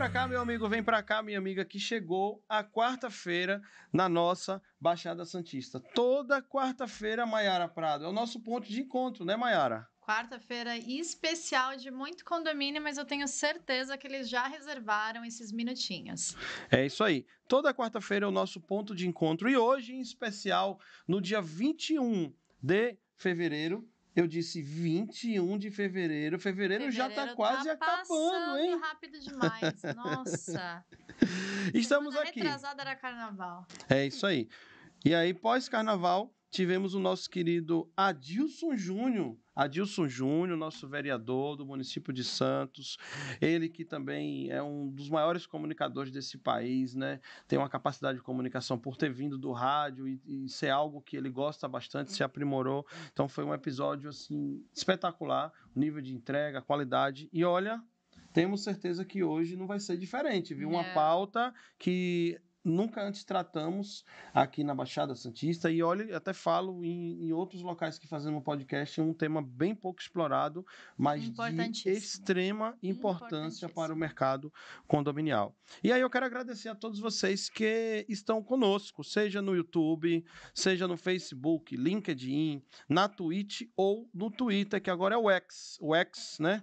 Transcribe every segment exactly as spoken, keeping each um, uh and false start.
pra cá, meu amigo, vem pra cá, minha amiga, que chegou a quarta-feira na nossa Baixada Santista. Toda quarta-feira, Maiara Prado. É o nosso ponto de encontro, né, Maiara? Quarta-feira especial de muito condomínio, mas eu tenho certeza que eles já reservaram esses minutinhos. É isso aí. Toda quarta-feira é o nosso ponto de encontro. E hoje, em especial, no dia vinte e um de fevereiro, eu disse vinte e um de fevereiro. Fevereiro, fevereiro já está quase tá acabando, hein? Rápido demais. Nossa. Estamos Semana aqui. Retrasada era carnaval. É isso aí. E aí, pós-carnaval, tivemos o nosso querido Adilson Júnior. Adilson Júnior, nosso vereador do município de Santos. Ele que também é um dos maiores comunicadores desse país, né? Tem uma capacidade de comunicação por ter vindo do rádio e, e ser algo que ele gosta bastante, se aprimorou. Então foi um episódio assim espetacular, o nível de entrega, a qualidade. E olha, temos certeza que hoje não vai ser diferente, viu? Uma pauta que nunca antes tratamos aqui na Baixada Santista, e olha, até falo em, em outros locais que fazemos podcast, um tema bem pouco explorado, mas de extrema importância para o mercado condominial. E aí eu quero agradecer a todos vocês que estão conosco, seja no YouTube, seja no Facebook, LinkedIn, na Twitch ou no Twitter, que agora é o X, o X, né?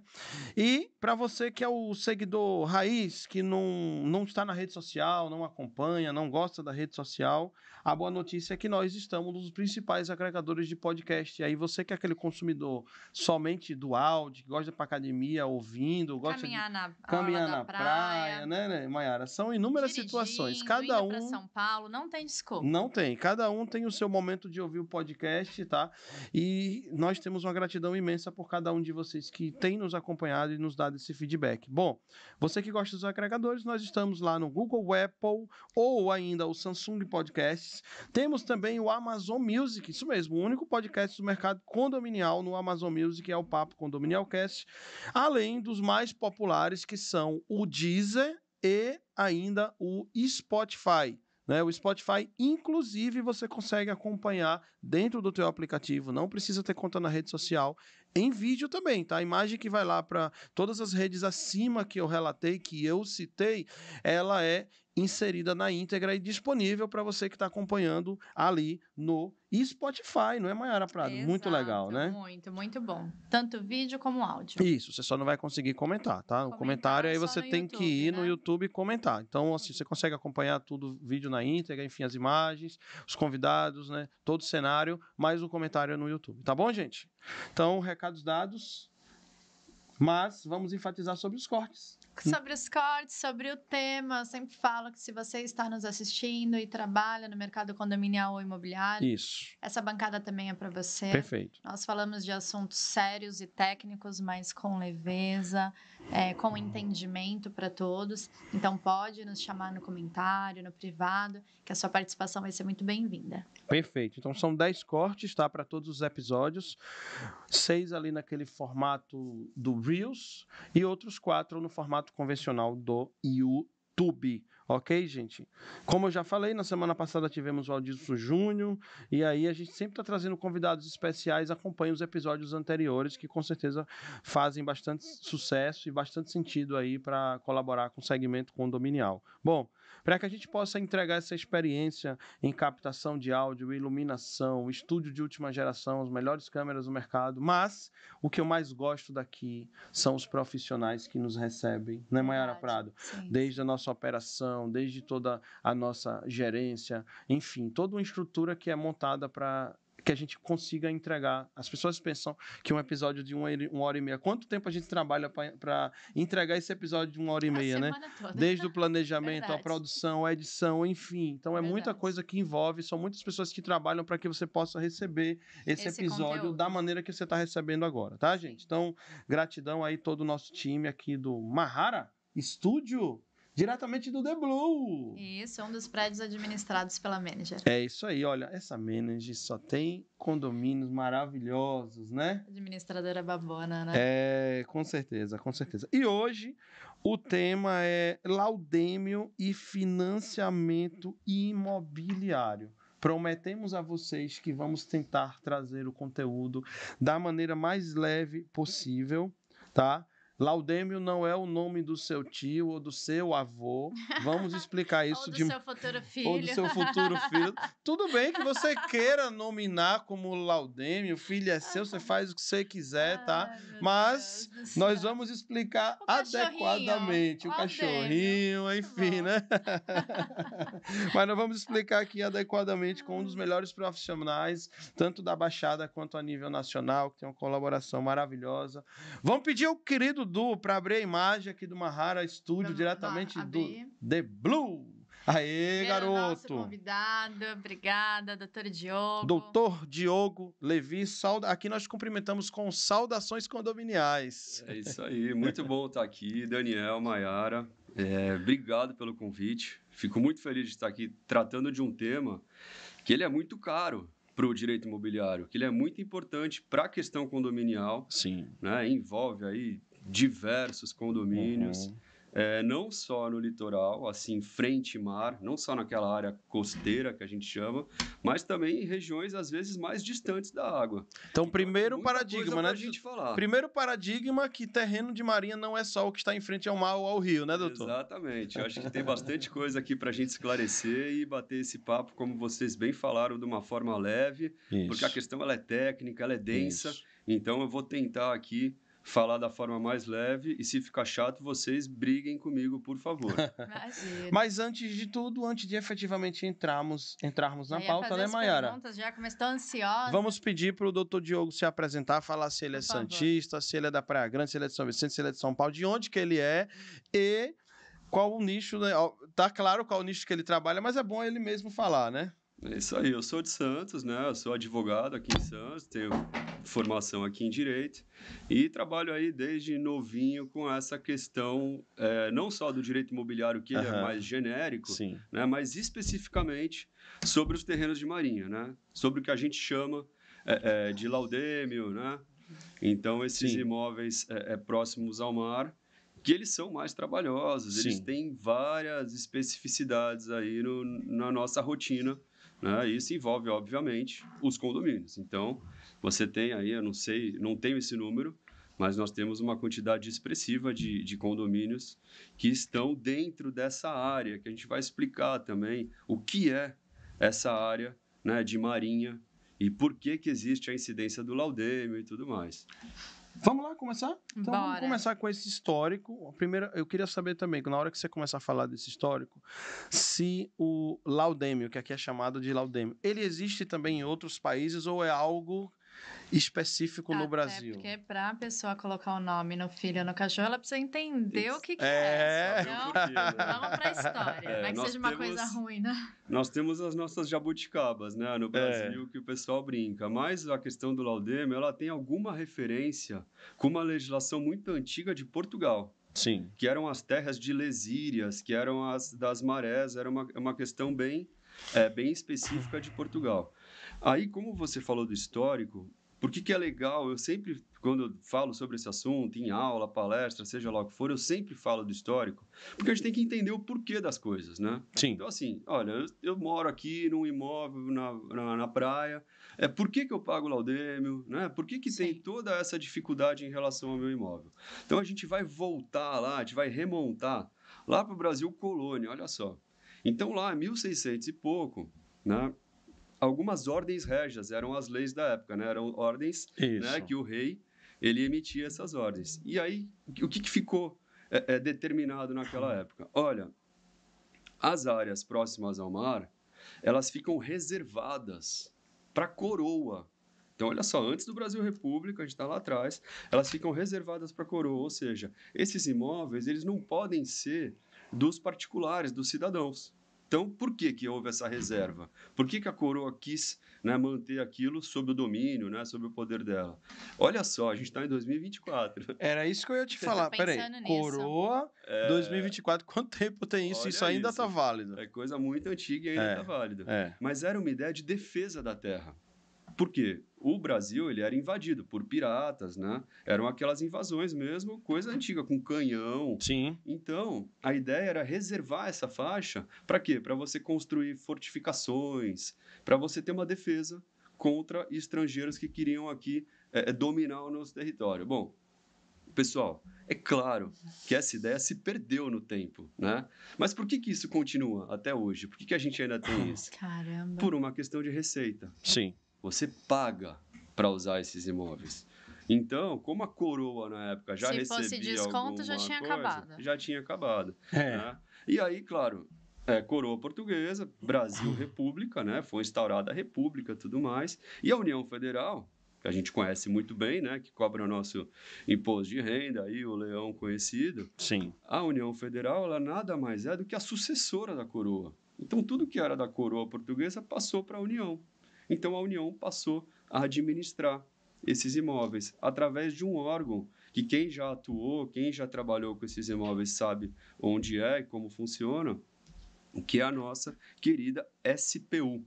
E para você que é o seguidor raiz, que não, não está na rede social, não acompanha, não gosta da rede social, a boa notícia é que nós estamos nos principais agregadores de podcast. E aí você que é aquele consumidor somente do áudio, que gosta de ir para academia ouvindo, gosta caminhar de na, caminhar na praia, praia, né, né, Maiara? São inúmeras situações. Cada um para São Paulo, não tem desculpa. Não tem. Cada um tem o seu momento de ouvir o podcast, tá? E nós temos uma gratidão imensa por cada um de vocês que tem nos acompanhado e nos dado esse feedback. Bom, você que gosta dos agregadores, nós estamos lá no Google, Apple ou ainda o Samsung Podcasts. Temos também o Amazon Music, isso mesmo, o único podcast do mercado condominial no Amazon Music é o Papo Condominial Cast, além dos mais populares que são o Deezer e ainda o Spotify. Né, o Spotify, inclusive, você consegue acompanhar dentro do teu aplicativo, não precisa ter conta na rede social, em vídeo também, tá? A imagem que vai lá para todas as redes acima que eu relatei, que eu citei, ela é inserida na íntegra e disponível para você que está acompanhando ali no Spotify, não é, Maiara Prado? Exato, muito legal, né? Muito, muito bom. Tanto vídeo como áudio. Isso, você só não vai conseguir comentar, tá? No comentário aí você tem YouTube, que ir né? no YouTube e comentar. Então, assim, você consegue acompanhar tudo, vídeo na íntegra, enfim, as imagens, os convidados, né? Todo o cenário, mais o comentário no YouTube. Tá bom, gente? Então, recados dados, mas vamos enfatizar sobre os cortes. Sobre os cortes, sobre o tema, eu sempre falo que se você está nos assistindo e trabalha no mercado condominial ou imobiliário, Isso. Essa bancada também é para você. Perfeito. Nós falamos de assuntos sérios e técnicos, mas com leveza, é, com entendimento para todos. Então pode nos chamar no comentário, no privado, que a sua participação vai ser muito bem-vinda. Perfeito. Então são dez cortes, tá? Para todos os episódios. Seis ali naquele formato do Reels e outros quatro no formato convencional do YouTube. Ok, gente? Como eu já falei, na semana passada tivemos o Adilson Júnior, e aí a gente sempre está trazendo convidados especiais, acompanha os episódios anteriores, que com certeza fazem bastante sucesso e bastante sentido aí para colaborar com o segmento condominial. Bom, para que a gente possa entregar essa experiência em captação de áudio, iluminação, estúdio de última geração, as melhores câmeras do mercado, mas o que eu mais gosto daqui são os profissionais que nos recebem, né, Maiara Prado? Sim. Desde a nossa operação, desde toda a nossa gerência, enfim, toda uma estrutura que é montada para que a gente consiga entregar. As pessoas pensam que um episódio de uma, uma hora e meia, quanto tempo a gente trabalha para entregar esse episódio de uma hora e meia, né? Toda. Desde o planejamento, a produção, a edição, enfim. Então é Verdade. muita coisa que envolve, são muitas pessoas que trabalham para que você possa receber esse, esse episódio conteúdo. da maneira que você está recebendo agora, tá, gente? Então, gratidão aí todo o nosso time aqui do Mahara Estúdio, diretamente do The Blue. Isso, um dos prédios administrados pela Manager. É isso aí, olha, essa Manager só tem condomínios maravilhosos, né? Administradora babona, né? É, com certeza, com certeza. E hoje o tema é laudêmio e financiamento imobiliário. Prometemos a vocês que vamos tentar trazer o conteúdo da maneira mais leve possível, tá? Laudêmio não é o nome do seu tio ou do seu avô. Vamos explicar isso ou do de seu futuro filho. ou do seu futuro filho. Tudo bem que você queira nominar como Laudêmio, o filho é seu, você faz o que você quiser, tá? Ai, Mas nós vamos explicar o adequadamente o cachorrinho, enfim, né? Mas nós vamos explicar aqui adequadamente com um dos melhores profissionais, tanto da Baixada quanto a nível nacional, que tem uma colaboração maravilhosa. Vamos pedir ao querido Du para abrir a imagem aqui do Mahara Studio, vamos, diretamente vamos do The Blue. Aê, Pelo garoto! Nosso convidado, obrigada, doutor Diogo. Doutor Diogo Levi, sauda... aqui nós cumprimentamos com saudações condominiais. É isso aí, muito bom estar aqui, Daniel, Maiara. É, obrigado pelo convite. Fico muito feliz de estar aqui tratando de um tema que ele é muito caro para o direito imobiliário, que ele é muito importante para a questão condominial. Sim. Né? Envolve aí diversos condomínios. Uhum. É, não só no litoral, assim, frente mar, não só naquela área costeira que a gente chama, mas também em regiões, às vezes, mais distantes da água. Então, primeiro Muita paradigma, né? Gente falar. Primeiro paradigma que terreno de marinha não é só o que está em frente ao mar ou ao rio, né, doutor? Exatamente. Eu acho que tem bastante coisa aqui para a gente esclarecer e bater esse papo, como vocês bem falaram, de uma forma leve, Isso. porque a questão ela é técnica, ela é densa, Isso. Então eu vou tentar aqui falar da forma mais leve e se ficar chato, vocês briguem comigo, por favor. Imagina. Mas antes de tudo, antes de efetivamente entrarmos, entrarmos na Já ia pauta, fazer né, as Maiara? perguntas já, como estou ansiosa. Vamos pedir para o doutor Diogo se apresentar, falar se ele é Por favor. santista, se ele é da Praia Grande, se ele é de São Vicente, se ele é de São Paulo, de onde que ele é e qual o nicho, né? Ó, tá claro qual o nicho que ele trabalha, mas é bom ele mesmo falar, né? É isso aí, eu sou de Santos, né? Eu sou advogado aqui em Santos, tenho formação aqui em Direito e trabalho aí desde novinho com essa questão, é, não só do direito imobiliário, que ele Aham. é mais genérico, Sim. né? Mas especificamente sobre os terrenos de marinha, né? Sobre o que a gente chama é, é, de laudêmio, né? Então, esses Sim. imóveis é, é, próximos ao mar, que eles são mais trabalhosos, eles Sim. têm várias especificidades aí no, na nossa rotina, né? Isso envolve, obviamente, os condomínios. Então, você tem aí, eu não sei, não tenho esse número, mas nós temos uma quantidade expressiva de, de condomínios que estão dentro dessa área, que a gente vai explicar também o que é essa área, né, de marinha e por que que existe a incidência do laudêmio e tudo mais. Vamos lá começar? Então vamos Bora. começar com esse histórico. Primeiro, eu queria saber também, que na hora que você começar a falar desse histórico, se o laudêmio, que aqui é chamado de laudêmio, ele existe também em outros países ou é algo específico no Até Brasil? porque para a pessoa colocar o nome no filho ou no cachorro, ela precisa entender o que, que É. é. Saber o Então, porquê, né? vamos para a história. É, não é que nós seja uma temos- coisa ruim, né? Nós temos as nossas jabuticabas, né, no Brasil, que o pessoal brinca. Mas a questão do laudêmio, ela tem alguma referência com uma legislação muito antiga de Portugal, Sim. que eram as terras de Lesírias, que eram as das marés, era uma, uma questão bem, é, bem específica de Portugal. Aí, como você falou do histórico, por que que é legal? Eu sempre, quando eu falo sobre esse assunto, em aula, palestra, seja lá o que for, eu sempre falo do histórico, porque a gente tem que entender o porquê das coisas, né? Sim. Então, assim, olha, eu, eu moro aqui num imóvel na, na, na praia, é, por que que eu pago laudêmio, né? Por que que tem Sim. toda essa dificuldade em relação ao meu imóvel? Então, a gente vai voltar lá, a gente vai remontar lá para o Brasil colônia, olha só. Então, lá, mil e seiscentos e pouco, né? Algumas ordens régias eram as leis da época, né? Eram ordens, Isso. né, que o rei ele emitia essas ordens. E aí, o que, que ficou é, é, determinado naquela época? Olha, as áreas próximas ao mar, elas ficam reservadas para a coroa. Então, olha só, antes do Brasil República, a gente está lá atrás, elas ficam reservadas para a coroa, ou seja, esses imóveis, eles não podem ser dos particulares, dos cidadãos. Então, por que que houve essa reserva? Por que que a coroa quis, né, manter aquilo sob o domínio, né, sob o poder dela? Olha só, a gente está em dois mil e vinte e quatro. Era isso que eu ia te falar. Tô Peraí, pensando nisso. coroa dois mil e vinte e quatro, quanto tempo tem isso? Olha Isso ainda isso. tá válido. É coisa muito antiga e ainda É, está válida. É. Mas era uma ideia de defesa da terra. Por quê? O Brasil ele era invadido por piratas, né? Eram aquelas invasões mesmo, coisa antiga, com canhão. Sim. Então, a ideia era reservar essa faixa para quê? Para você construir fortificações, para você ter uma defesa contra estrangeiros que queriam aqui é, dominar o nosso território. Bom, Pessoal, é claro que essa ideia se perdeu no tempo, né? Mas por que que isso continua até hoje? Por que que a gente ainda tem isso? Caramba. Por uma questão de receita. Sim. Você paga para usar esses imóveis. Então, como a coroa na época já Se recebia fosse desconto, já alguma tinha coisa, acabado. já tinha acabado. É. Né? E aí, claro, é, coroa portuguesa, Brasil República, né? Foi instaurada a República e tudo mais. E a União Federal, que a gente conhece muito bem, né? Que cobra o nosso imposto de renda, aí, o leão conhecido. Sim. A União Federal, ela nada mais é do que a sucessora da coroa. Então, tudo que era da coroa portuguesa passou para a União. Então, a União passou a administrar esses imóveis através de um órgão que quem já atuou, quem já trabalhou com esses imóveis sabe onde é e como funciona, que é a nossa querida S P U,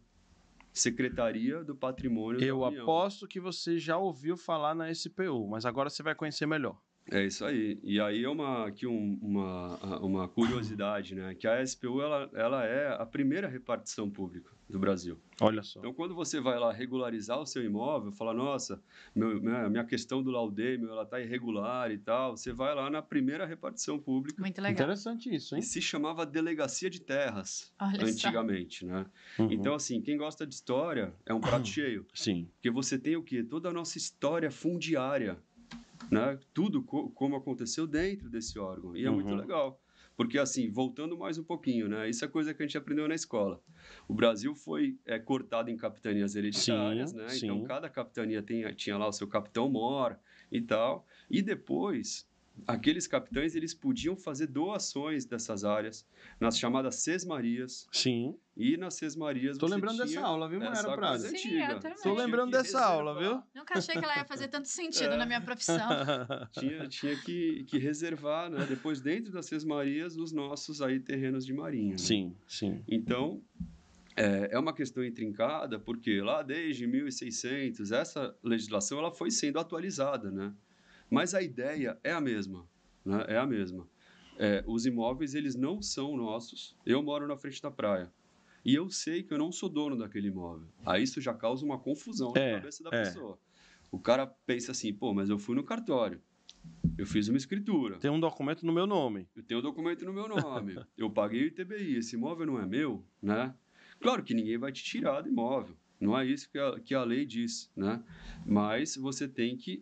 Secretaria do Patrimônio Eu da União. aposto que você já ouviu falar na S P U, mas agora você vai conhecer melhor. É isso aí. E aí é uma, aqui um, uma, uma curiosidade, né? Que a S P U ela, ela é a primeira repartição pública do Brasil. Olha só. Então, quando você vai lá regularizar o seu imóvel, fala, nossa, meu, minha, minha questão do laudêmio, ela está irregular e tal, você vai lá na primeira repartição pública. Muito legal. Interessante isso, hein? E se chamava Delegacia de Terras, Olha antigamente, né? Uhum. Então, assim, quem gosta de história é um prato cheio. Sim. Porque você tem o quê? Toda a nossa história fundiária, né? Tudo co- como aconteceu dentro desse órgão. E é Uhum. muito legal. Porque, assim, voltando mais um pouquinho, né? Isso é coisa que a gente aprendeu na escola. O Brasil foi é, cortado em capitanias hereditárias, Sim, né? sim. Então, cada capitania tem, tinha lá o seu capitão-mor e tal. E depois, aqueles capitães, eles podiam fazer doações dessas áreas nas chamadas sesmarias. Sim. E nas sesmarias Tô você lembrando tinha dessa aula, viu, essa Mayara coisa Prado? Sim, antiga. eu também. Você Tô tinha lembrando que dessa aula, reservar. viu? Nunca achei que ela ia fazer tanto sentido É. na minha profissão. Tinha, tinha que, que reservar, né? Depois, dentro das sesmarias, os nossos aí terrenos de marinha. Né? Sim, sim. Então, é, é uma questão intrincada, porque lá desde mil e seiscentos, essa legislação ela foi sendo atualizada, né? Mas a ideia é a mesma, né? É a mesma. É, os imóveis, eles não são nossos. Eu moro na frente da praia. E eu sei que eu não sou dono daquele imóvel. Aí isso já causa uma confusão É, na cabeça da é. pessoa. O cara pensa assim, pô, mas eu fui no cartório. Eu fiz uma escritura. Tem um documento no meu nome. Eu tenho o documento no meu nome. Eu paguei o I T B I. Esse imóvel não é meu, né? Claro que ninguém vai te tirar do imóvel. Não é isso que a, que a lei diz, né? Mas você tem que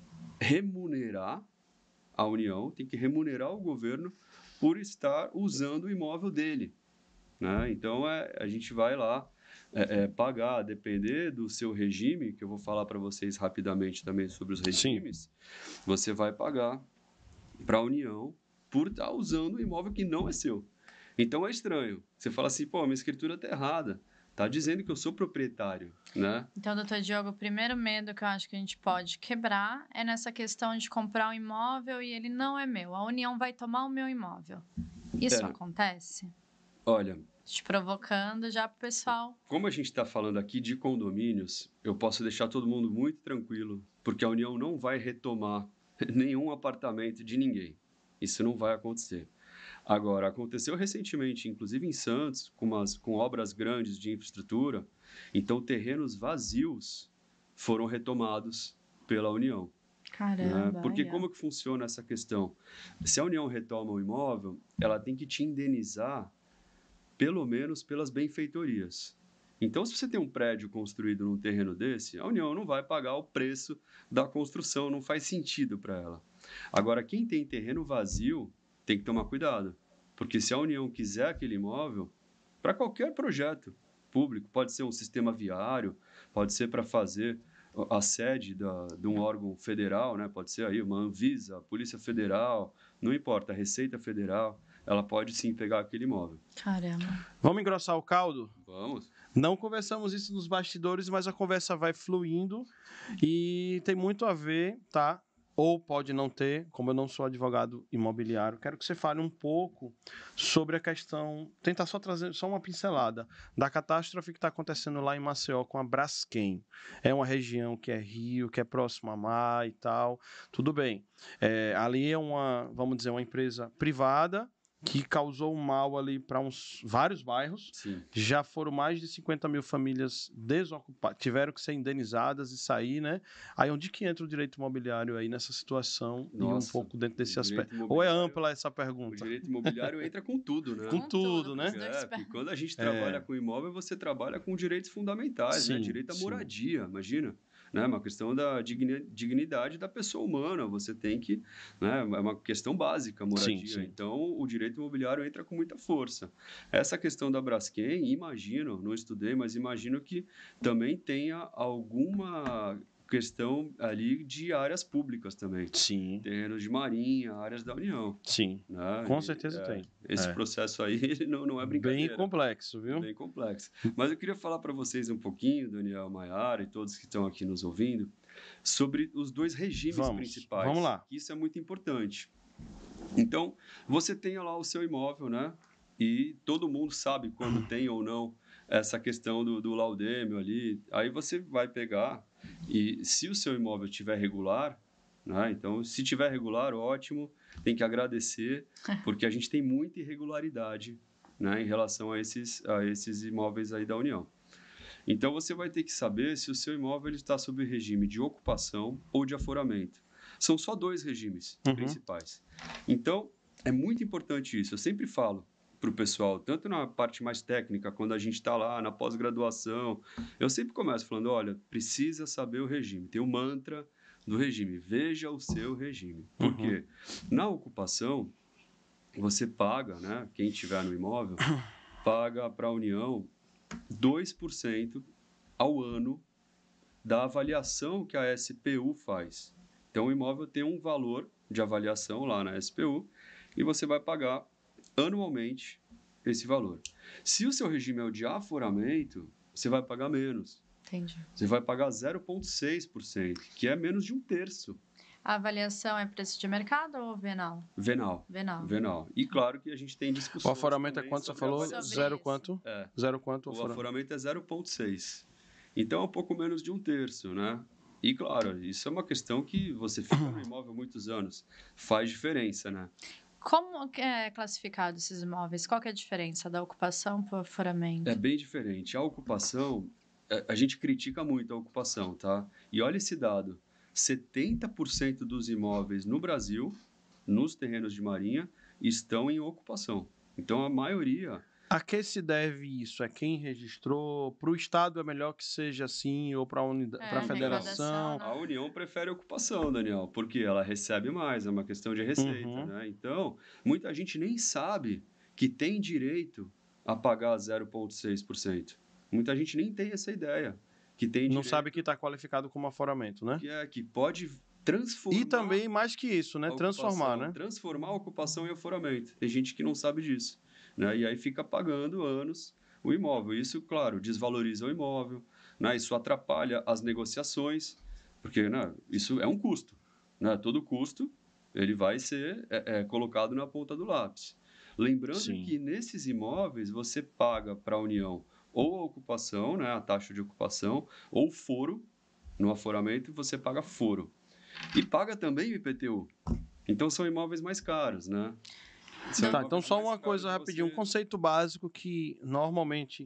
remunerar a União, tem que remunerar o governo por estar usando o imóvel dele, né? Então, é, a gente vai lá é, é, pagar, a depender do seu regime, que eu vou falar para vocês rapidamente também sobre os regimes, Sim. Você vai pagar para a União por estar usando um imóvel que não é seu. Então, é estranho. Você fala assim, pô, minha escritura está errada. Está dizendo que eu sou proprietário, né? Então, doutor Diogo, o primeiro medo que eu acho que a gente pode quebrar é nessa questão de comprar um imóvel e ele não é meu. A União vai tomar o meu imóvel. Isso É. acontece? Olha... Te provocando já pro pessoal. Como a gente está falando aqui de condomínios, eu posso deixar todo mundo muito tranquilo, porque a União não vai retomar nenhum apartamento de ninguém. Isso não vai acontecer. Agora, aconteceu recentemente, inclusive em Santos, com, umas, com obras grandes de infraestrutura, então terrenos vazios foram retomados pela União. Caramba, né? Porque olha. como que funciona essa questão? Se a União retoma o imóvel, ela tem que te indenizar pelo menos pelas benfeitorias. Então, se você tem um prédio construído num terreno desse, a União não vai pagar o preço da construção, não faz sentido para ela. Agora, quem tem terreno vazio tem que tomar cuidado, porque se a União quiser aquele imóvel, para qualquer projeto público, pode ser um sistema viário, pode ser para fazer a sede da, de um órgão federal, né? Pode ser aí uma Anvisa, Polícia Federal, não importa, a Receita Federal, ela pode sim pegar aquele imóvel. Caramba. Vamos engrossar o caldo? Vamos. Não conversamos isso nos bastidores, mas a conversa vai fluindo e tem muito a ver, tá? Ou pode não ter, como eu não sou advogado imobiliário, quero que você fale um pouco sobre a questão, tentar só trazer só uma pincelada, da catástrofe que está acontecendo lá em Maceió com a Braskem. É uma região que é rio, que é próximo a mar e tal, tudo bem. É, ali é uma, vamos dizer, uma empresa privada, que causou um mal ali para uns vários bairros. Sim. Já foram mais de cinquenta mil famílias desocupadas, tiveram que ser indenizadas e sair, né? Aí onde que entra o direito imobiliário aí nessa situação e um Nossa, pouco dentro desse o direito aspecto? Ou é imobiliário- ampla essa O pergunta? direito imobiliário entra com tudo, né? Com Com tudo, tudo, né? com os dois É, pés. porque quando a gente trabalha É. com imóvel, você trabalha com direitos fundamentais, né? Sim, Direito à sim. moradia, imagina. Né? Uma questão da digni- dignidade da pessoa humana. Você tem que... Né? É uma questão básica, a moradia. Sim, sim. Então, o direito imobiliário entra com muita força. Essa questão da Braskem, imagino, não estudei, mas imagino que também tenha alguma questão ali de áreas públicas também. Sim, Terrenos de marinha, áreas da União. sim. Né? Com E, certeza é, tem. Esse É. processo aí ele não, não é Bem brincadeira. complexo, viu? Bem complexo. Mas eu queria falar para vocês um pouquinho, Daniel, Maiara e todos que estão aqui nos ouvindo, sobre os dois regimes Vamos, principais. vamos lá. Que isso é muito importante. Então, você tem lá o seu imóvel, né? E todo mundo sabe quando tem ou não essa questão do, do laudêmio ali. Aí você vai pegar e se o seu imóvel estiver regular, né? Então, se tiver regular, ótimo, tem que agradecer, porque a gente tem muita irregularidade, né, em relação a esses, a esses imóveis aí da União. Então, você vai ter que saber se o seu imóvel ele está sob regime de ocupação ou de aforamento. São só dois regimes Uhum. principais. Então, é muito importante isso. Eu sempre falo para o pessoal, tanto na parte mais técnica, quando a gente está lá na pós-graduação, eu sempre começo falando, olha, precisa saber o regime. Tem o mantra do regime, veja o seu regime. Por Uhum. quê? Na ocupação, você paga, né, quem estiver no imóvel, paga para a União dois por cento ao ano da avaliação que a S P U faz. Então, o imóvel tem um valor de avaliação lá na S P U e você vai pagar anualmente esse valor. Se o seu regime é o de aforamento, você vai pagar menos. Entendi. Você vai pagar zero vírgula seis por cento, que é menos de um terço. A avaliação é preço de mercado ou venal? Venal. Venal. Venal. E claro que a gente tem O discussões. aforamento é também quanto você sobre falou? avaliação. Sobre Zero isso. quanto? É. Zero quanto o O aforamento? aforamento é zero vírgula seis. Então é um pouco menos de um terço, né? E claro, isso é uma questão que você fica no imóvel há muitos anos. Faz diferença, né? Como que é classificado esses imóveis? Qual que é a diferença da ocupação para o aforamento? É bem diferente. A ocupação, a- a gente critica muito a ocupação, tá? E olha esse dado: setenta por cento dos imóveis no Brasil, nos terrenos de marinha, estão em ocupação. Então a maioria. A que se deve isso? É quem registrou? Para o Estado é melhor que seja assim, ou para a unidade, É, para a federação? arrecadação, A União prefere a ocupação, Daniel, porque ela recebe mais, é uma questão de receita, Uhum. né? Então, muita gente nem sabe que tem direito a pagar zero vírgula seis por cento. Muita gente nem tem essa ideia, que tem Não direito, sabe que está qualificado como aforamento, né? que é que pode transformar E também, mais que isso, né? a Transformar, ocupação, né? transformar a ocupação em aforamento. Tem gente que não sabe disso, né? E aí fica pagando anos o imóvel. Isso, claro, desvaloriza o imóvel, né? Isso atrapalha as negociações, porque, né, isso é um custo, né? Todo custo ele vai ser é, é, colocado na ponta do lápis. Lembrando Sim. que nesses imóveis você paga para a União ou a ocupação, né, a taxa de ocupação, ou foro. No aforamento você paga foro. E paga também o I P T U. Então são imóveis mais caros, né? São Tá, imóveis então só mais uma caros coisa de rapidinho, um você- conceito básico que normalmente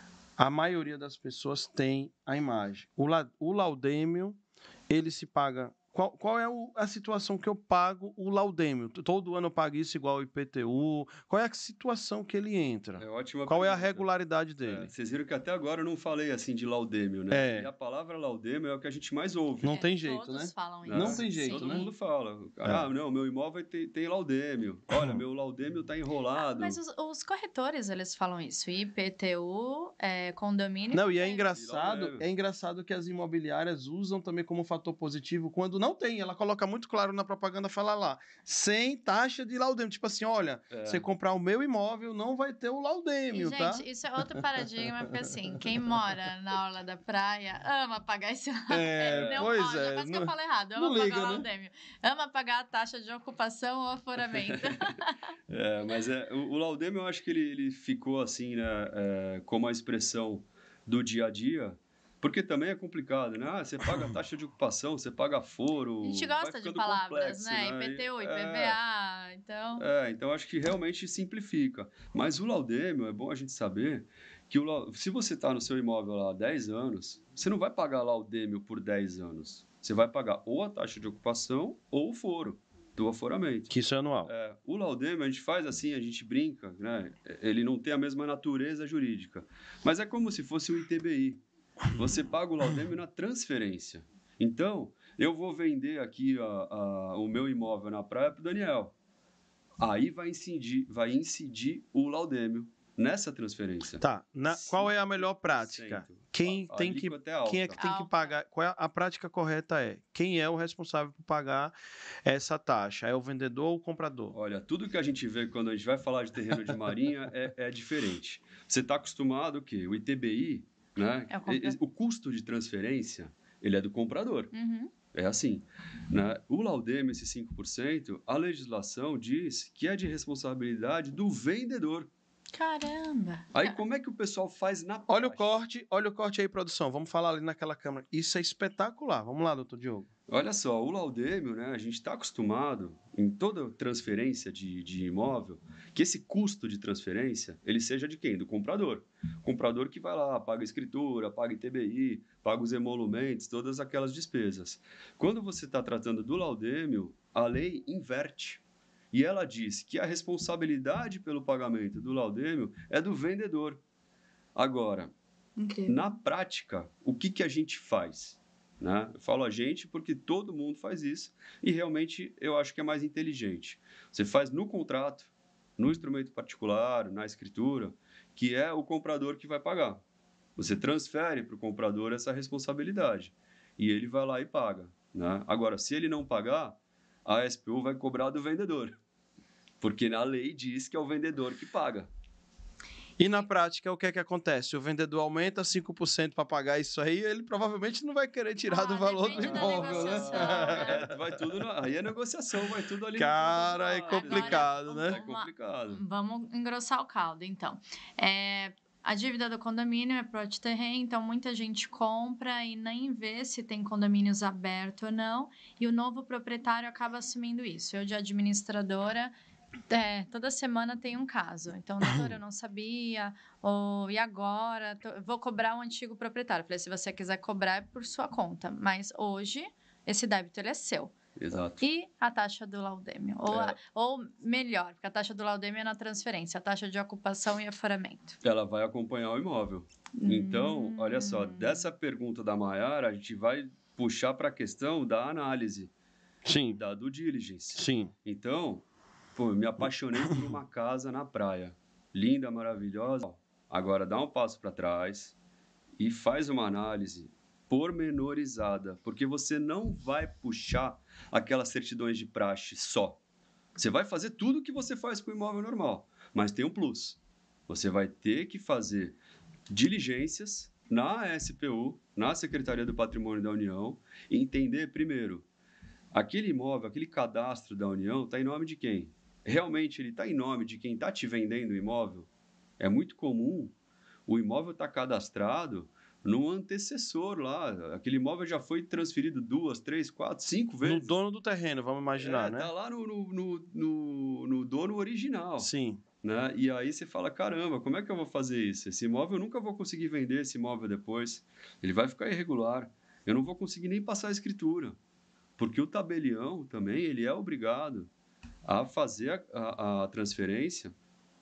a maioria das pessoas tem a imagem. O, la, o laudêmio, ele se paga... Qual, qual é o, a situação que eu pago o laudêmio? Todo ano eu pago isso igual ao I P T U? Qual é a situação que ele entra? É ótima Qual é a pergunta. regularidade É, dele? vocês viram que até agora eu não falei assim de laudêmio, né? É. E a palavra laudêmio é o que a gente mais ouve. Não É, tem jeito, todos né? falam né? Não isso. tem jeito, Todo né? mundo fala. Ah, não, meu imóvel tem, tem laudêmio. Olha, meu laudêmio está enrolado. Mas os, os corretores, eles falam isso. I P T U, é, condomínio... Não, e é convênio. engraçado, laudêmio. é engraçado que as imobiliárias usam também como fator positivo quando não tem. Ela coloca muito claro na propaganda, fala lá, sem taxa de laudêmio. Tipo assim, olha, É. você comprar o meu imóvel, não vai ter o E, laudêmio, gente, tá? isso é outro paradigma, porque assim, quem mora na orla da praia ama pagar esse... É, não, pois ó, já é, quase que não- eu falei errado. não Ama liga, pagar o né? laudêmio. Ama pagar a taxa de ocupação ou aforamento. É, mas é, o, o laudêmio eu acho que ele, ele ficou assim, né, é, como a expressão do dia a dia, Porque também é complicado, né? Ah, você paga a taxa de ocupação, você paga foro. A gente vai gosta de ficando palavras, complexo, né? né? I P T U, E- I P V A, então... É, então acho que realmente simplifica. Mas o laudêmio, é bom a gente saber que o, lau- se você está no seu imóvel lá há dez anos, você não vai pagar laudêmio por dez anos. Você vai pagar ou a taxa de ocupação ou o foro do aforamento. Que isso é anual. É, o laudêmio a gente faz assim, a gente brinca, né? Ele não tem a mesma natureza jurídica, mas é como se fosse um I T B I. Você paga o laudêmio na transferência. Então, eu vou vender aqui a, a, o meu imóvel na praia para o Daniel. Aí vai incidir, vai incidir o laudêmio nessa transferência. Tá. Na, qual é a melhor prática? Quem A- a tem que alíquota é alta. quem é que tem que Alta. pagar? Qual é a, a prática correta é? Quem é o responsável por pagar essa taxa? É o vendedor ou o comprador? Olha, tudo que a gente vê quando a gente vai falar de terreno de marinha é, é diferente. Você está acostumado o quê? O I T B I, né? É o comprador. E- O custo de transferência, ele é do comprador. Uhum. É assim, né? O laudêmio, esse cinco por cento, a legislação diz que é de responsabilidade do vendedor. Caramba! Aí como é que o pessoal faz na Olha o prática? corte, olha o corte aí, produção. Vamos falar ali naquela câmera. Isso é espetacular. Vamos lá, doutor Diogo. Olha só, o laudêmio, né? A gente está acostumado em toda transferência de, de imóvel que esse custo de transferência ele seja de quem? Do comprador. Comprador que vai lá, paga a escritura, paga I T B I, paga os emolumentos, todas aquelas despesas. Quando você está tratando do laudêmio, a lei inverte. E ela diz que a responsabilidade pelo pagamento do laudêmio é do vendedor. Agora, Incrível. na prática, o que, que a gente faz? Né? Eu falo a gente porque todo mundo faz isso e realmente eu acho que é mais inteligente. Você faz no contrato, no instrumento particular, na escritura, que é o comprador que vai pagar. Você transfere para o comprador essa responsabilidade e ele vai lá e paga. Né? Agora, se ele não pagar, a S P U vai cobrar do vendedor, porque na lei diz que é o vendedor que paga. E na prática, o que é que acontece? O vendedor aumenta cinco por cento para pagar isso aí, ele provavelmente não vai querer tirar Ah, do valor do depende da imóvel, né? negociação, né? É, vai tudo na, aí é negociação, vai tudo ali. Cara, é no contrato. complicado, Agora, né? É uma- complicado. Vamos engrossar o caldo, então. É, a dívida do condomínio é pro terreno, então muita gente compra e nem vê se tem condomínios abertos ou não, e o novo proprietário acaba assumindo isso. Eu, de administradora, é, toda semana tem um caso. Então, doutor, eu não sabia, ou e agora? Tô- vou cobrar o antigo proprietário. Falei, se você quiser cobrar, é por sua conta, mas hoje esse débito ele é seu. Exato. E a taxa do laudêmio? Ou, a- É. ou melhor, porque a taxa do laudêmio é na transferência, a taxa de ocupação e aforamento. Ela vai acompanhar o imóvel. Então, olha só, Hum. dessa pergunta da Maiara, a gente vai puxar para a questão da análise, Sim, da due diligence. sim. Então, pô, eu me apaixonei por uma casa na praia. Linda, maravilhosa. Agora dá um passo para trás e faz uma análise pormenorizada, porque você não vai puxar aquelas certidões de praxe só. Você vai fazer tudo o que você faz com o imóvel normal, mas tem um plus. Você vai ter que fazer diligências na S P U, na Secretaria do Patrimônio da União, e entender primeiro, aquele imóvel, aquele cadastro da União está em nome de quem? Realmente ele está em nome de quem está te vendendo o imóvel? É muito comum o imóvel estar cadastrado no antecessor lá. Aquele imóvel já foi transferido duas, três, quatro, cinco No vezes. dono do terreno, vamos imaginar, é, né? Tá lá no, no, no, no, no dono original. Sim. Né? E aí você fala, caramba, como é que eu vou fazer isso? Esse imóvel eu nunca vou conseguir vender esse imóvel depois. Ele vai ficar irregular. Eu não vou conseguir nem passar a escritura. Porque o tabelião também, ele é obrigado a fazer a, a, a transferência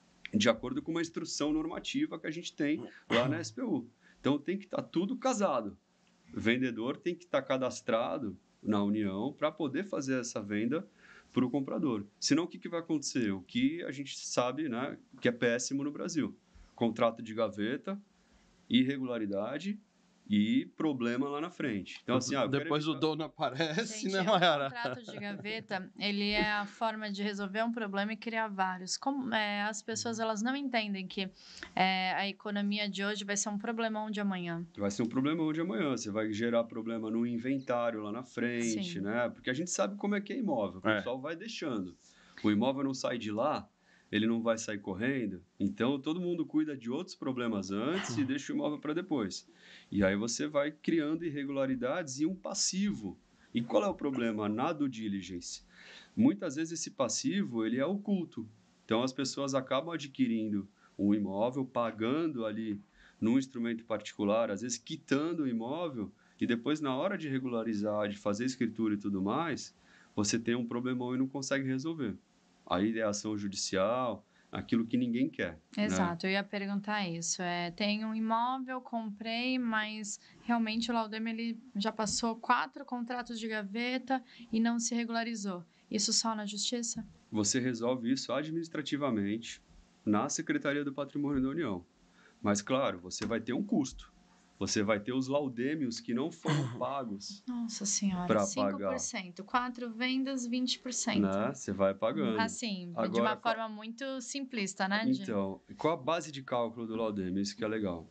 de acordo com uma instrução normativa que a gente tem lá na S P U. Então tem que estar tudo casado. O vendedor tem que estar cadastrado na União para poder fazer essa venda para o comprador. Senão o que, que vai acontecer? O que a gente sabe, né, que é péssimo no Brasil. Contrato de gaveta, irregularidade e problema lá na frente. Então, assim, ah, eu quero Depois o evitar- dono aparece, Gente, né, o Mayara? contrato de gaveta, ele é a forma de resolver um problema e criar vários. Como, é, as pessoas elas não entendem que é, a economia de hoje vai ser um problemão de amanhã. Vai ser um problemão de amanhã. Você vai gerar problema no inventário lá na frente, Sim. né? Porque a gente sabe como é que é imóvel. O É. pessoal vai deixando. O imóvel não sai de lá, ele não vai sair correndo. Então, todo mundo cuida de outros problemas antes e deixa o imóvel para depois. E aí você vai criando irregularidades e um passivo. E qual é o problema na due diligence? Muitas vezes esse passivo ele é oculto. Então, as pessoas acabam adquirindo um imóvel, pagando ali num instrumento particular, às vezes quitando o imóvel, e depois, na hora de regularizar, de fazer escritura e tudo mais, você tem um problemão e não consegue resolver. Aí é ação judicial, aquilo que ninguém quer. Exato, né? eu ia perguntar isso. É, tem um imóvel, comprei, mas realmente o Laudemir ele já passou quatro contratos de gaveta e não se regularizou. Isso só na justiça? Você resolve isso administrativamente na Secretaria do Patrimônio da União. Mas, claro, você vai ter um custo. Você vai ter os laudêmios que não foram pagos. Nossa Senhora, Pra cinco por cento. Quatro vendas, vinte por cento. Né? Você vai pagando. Assim, de Agora, uma qual- forma muito simplista, né? de- Então, qual a base de cálculo do laudêmio? Isso que é legal.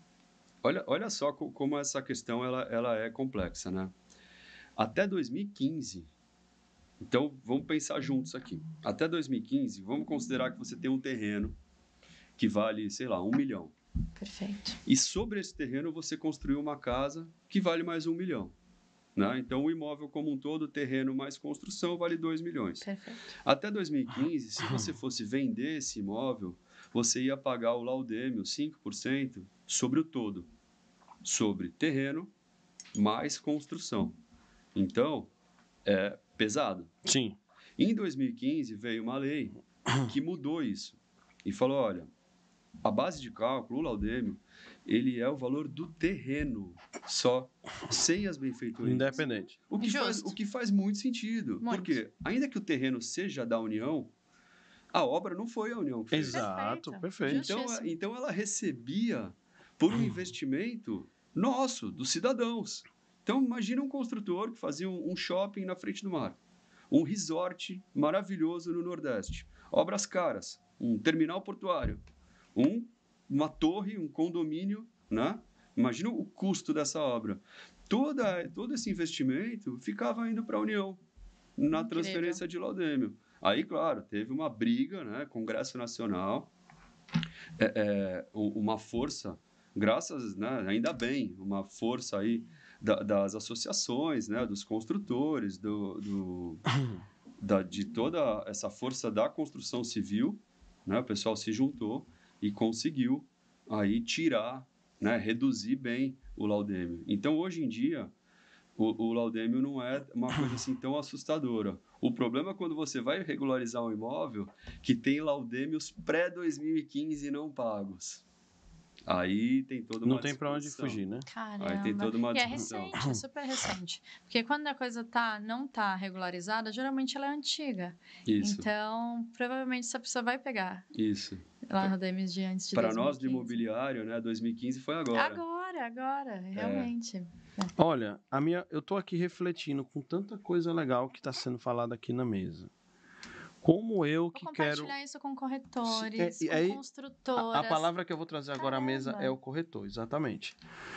Olha, olha só co- como essa questão ela, ela é complexa, né? Até dois mil e quinze, então vamos pensar juntos aqui. Até dois mil e quinze, vamos considerar que você tem um terreno que vale, sei lá, um milhão. Perfeito. E sobre esse terreno você construiu uma casa que vale mais um milhão. Né? Então, o imóvel como um todo, terreno mais construção, vale dois milhões. Perfeito. Até dois mil e quinze, se você fosse vender esse imóvel, você ia pagar o laudêmio, cinco por cento, sobre o todo. Sobre terreno mais construção. Então, é pesado. Sim. Em dois mil e quinze, veio uma lei que mudou isso. E falou, olha, a base de cálculo, o laudêmio, ele é o valor do terreno só, sem as benfeitorias. Independente. O que, faz, Justo. o que faz muito sentido. Muito. Porque, ainda que o terreno seja da União, a obra não foi a União que fez. Exato, Perfeito. perfeito. Justo. Então, Justíssimo. então, ela recebia por um investimento nosso, dos cidadãos. Então, imagina um construtor que fazia um, um shopping na frente do mar, um resort maravilhoso no Nordeste, obras caras, um terminal portuário, um, uma torre, um condomínio, né? Imagina o custo dessa obra. Toda, todo esse investimento ficava indo para a União, na Incrível. transferência de laudêmio. Aí, claro, teve uma briga, né? Congresso Nacional, é, é, uma força, graças, né? Ainda bem, uma força aí da, das associações, né? Dos construtores, do, do, da, de toda essa força da construção civil, né? O pessoal se juntou e conseguiu aí tirar, né? Reduzir bem o laudêmio. Então, hoje em dia, o, o laudêmio não é uma coisa assim tão assustadora. O problema é quando você vai regularizar um imóvel que tem laudêmios pré-dois mil e quinze não pagos. Aí tem toda uma Não tem para onde discussão. fugir, né? Caramba. Aí tem toda uma E é discussão. recente, é super recente. Porque quando a coisa tá, não tá regularizada, geralmente ela é antiga. Isso, Então, provavelmente essa pessoa vai pegar isso. lá o D M de antes de Para dois mil e nós do quinze. imobiliário, né, dois mil e quinze foi agora. Agora, agora, realmente. Olha, a minha, eu tô aqui refletindo com tanta coisa legal que está sendo falada aqui na mesa. Como eu Vou que compartilhar quero. isso com corretores, Se- é- e com aí, construtoras. A, a palavra que eu vou trazer agora à mesa Caramba. é o corretor, exatamente.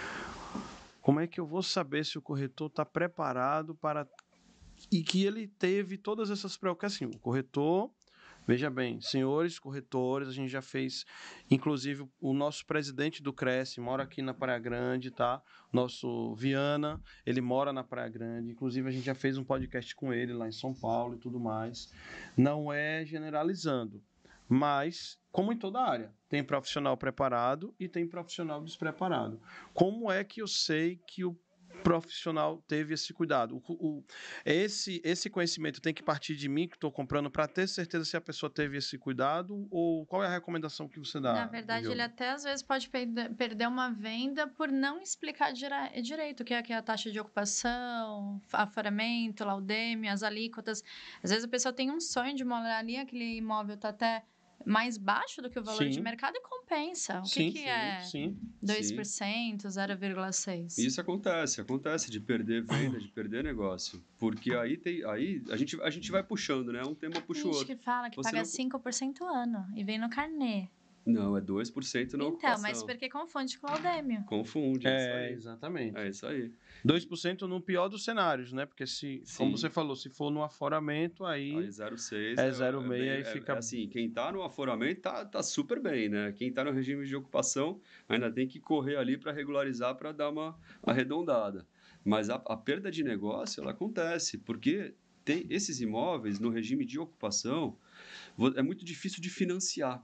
Como é que eu vou saber se o corretor está preparado para. E que ele teve todas essas preocupações? Assim, o corretor. Veja bem, senhores corretores, a gente já fez, inclusive o nosso presidente do Cresce mora aqui na Praia Grande, tá? Nosso Viana, ele mora na Praia Grande, inclusive a gente já fez um podcast com ele lá em São Paulo e tudo mais. Não é generalizando, mas como em toda área, tem profissional preparado e tem profissional despreparado. Como é que eu sei que o profissional teve esse cuidado? O, o, esse, esse conhecimento tem que partir de mim que estou comprando para ter certeza se a pessoa teve esse cuidado ou qual é a recomendação que você dá? Na verdade, Diogo? ele até às vezes pode perder perder uma venda por não explicar dire- direito o que é, que é a taxa de ocupação, aforamento, laudêmio, as alíquotas. Às vezes a pessoa tem um sonho de morar ali, aquele imóvel está até mais baixo do que o valor Sim. de mercado e compensa. O Sim, que, que é Sim, dois por cento, zero vírgula seis por cento? Isso acontece, acontece de perder venda, de perder negócio. Porque aí tem. Aí a gente, a gente vai puxando, né? Um tema puxa Tem o gente outro. que fala que Você paga não- cinco por cento ano e vem no carnê. Não, é dois por cento na Então, ocupação. mas por que confunde com o Aldêmio? Confunde, é, É, isso aí. exatamente. É isso aí. dois por cento no pior dos cenários, né? Porque se, como Sim. você falou, se for no aforamento, aí, Aí zero vírgula seis é é, zero vírgula seis bem- aí é- fica... é assim, quem está no aforamento tá, tá super bem, né? Quem está no regime de ocupação ainda tem que correr ali para regularizar, para dar uma arredondada. Mas a, a perda de negócio, ela acontece, porque tem esses imóveis no regime de ocupação, vo- é muito difícil de financiar.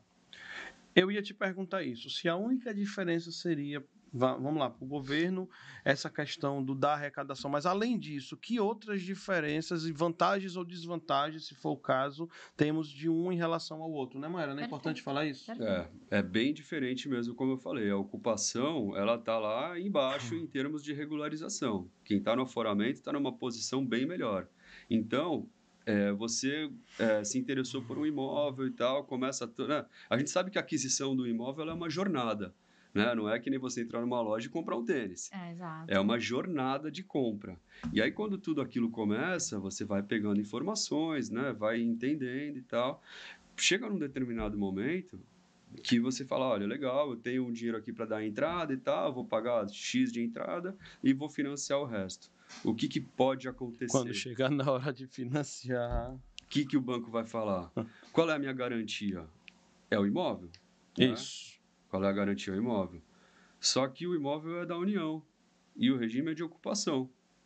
Eu ia te perguntar isso, se a única diferença seria, va- vamos lá, para o governo, essa questão do da arrecadação, mas além disso, que outras diferenças e vantagens ou desvantagens, se for o caso, temos de um em relação ao outro, né, Maera? Não é importante Perfeito. falar isso? Perfeito. É, é bem diferente mesmo, como eu falei. A ocupação, ela está lá embaixo em termos de regularização. Quem está no aforamento está numa posição bem melhor. Então, é, você é, se interessou por um imóvel e tal, começa a... to- né? A gente sabe que a aquisição do imóvel ela é uma jornada, né? Não é que nem você entrar numa loja e comprar um tênis. É, exato. É uma jornada de compra. E aí, quando tudo aquilo começa, você vai pegando informações, né? Vai entendendo e tal. Chega num determinado momento que você fala, olha, legal, eu tenho um dinheiro aqui para dar entrada e tal, vou pagar X de entrada e vou financiar o resto. O que, que pode acontecer? Quando chegar na hora de financiar... O que, que o banco vai falar? Qual é a minha garantia? É o imóvel? Né? Isso. Qual é a garantia? É o imóvel. Só que o imóvel é da União e o regime é de ocupação.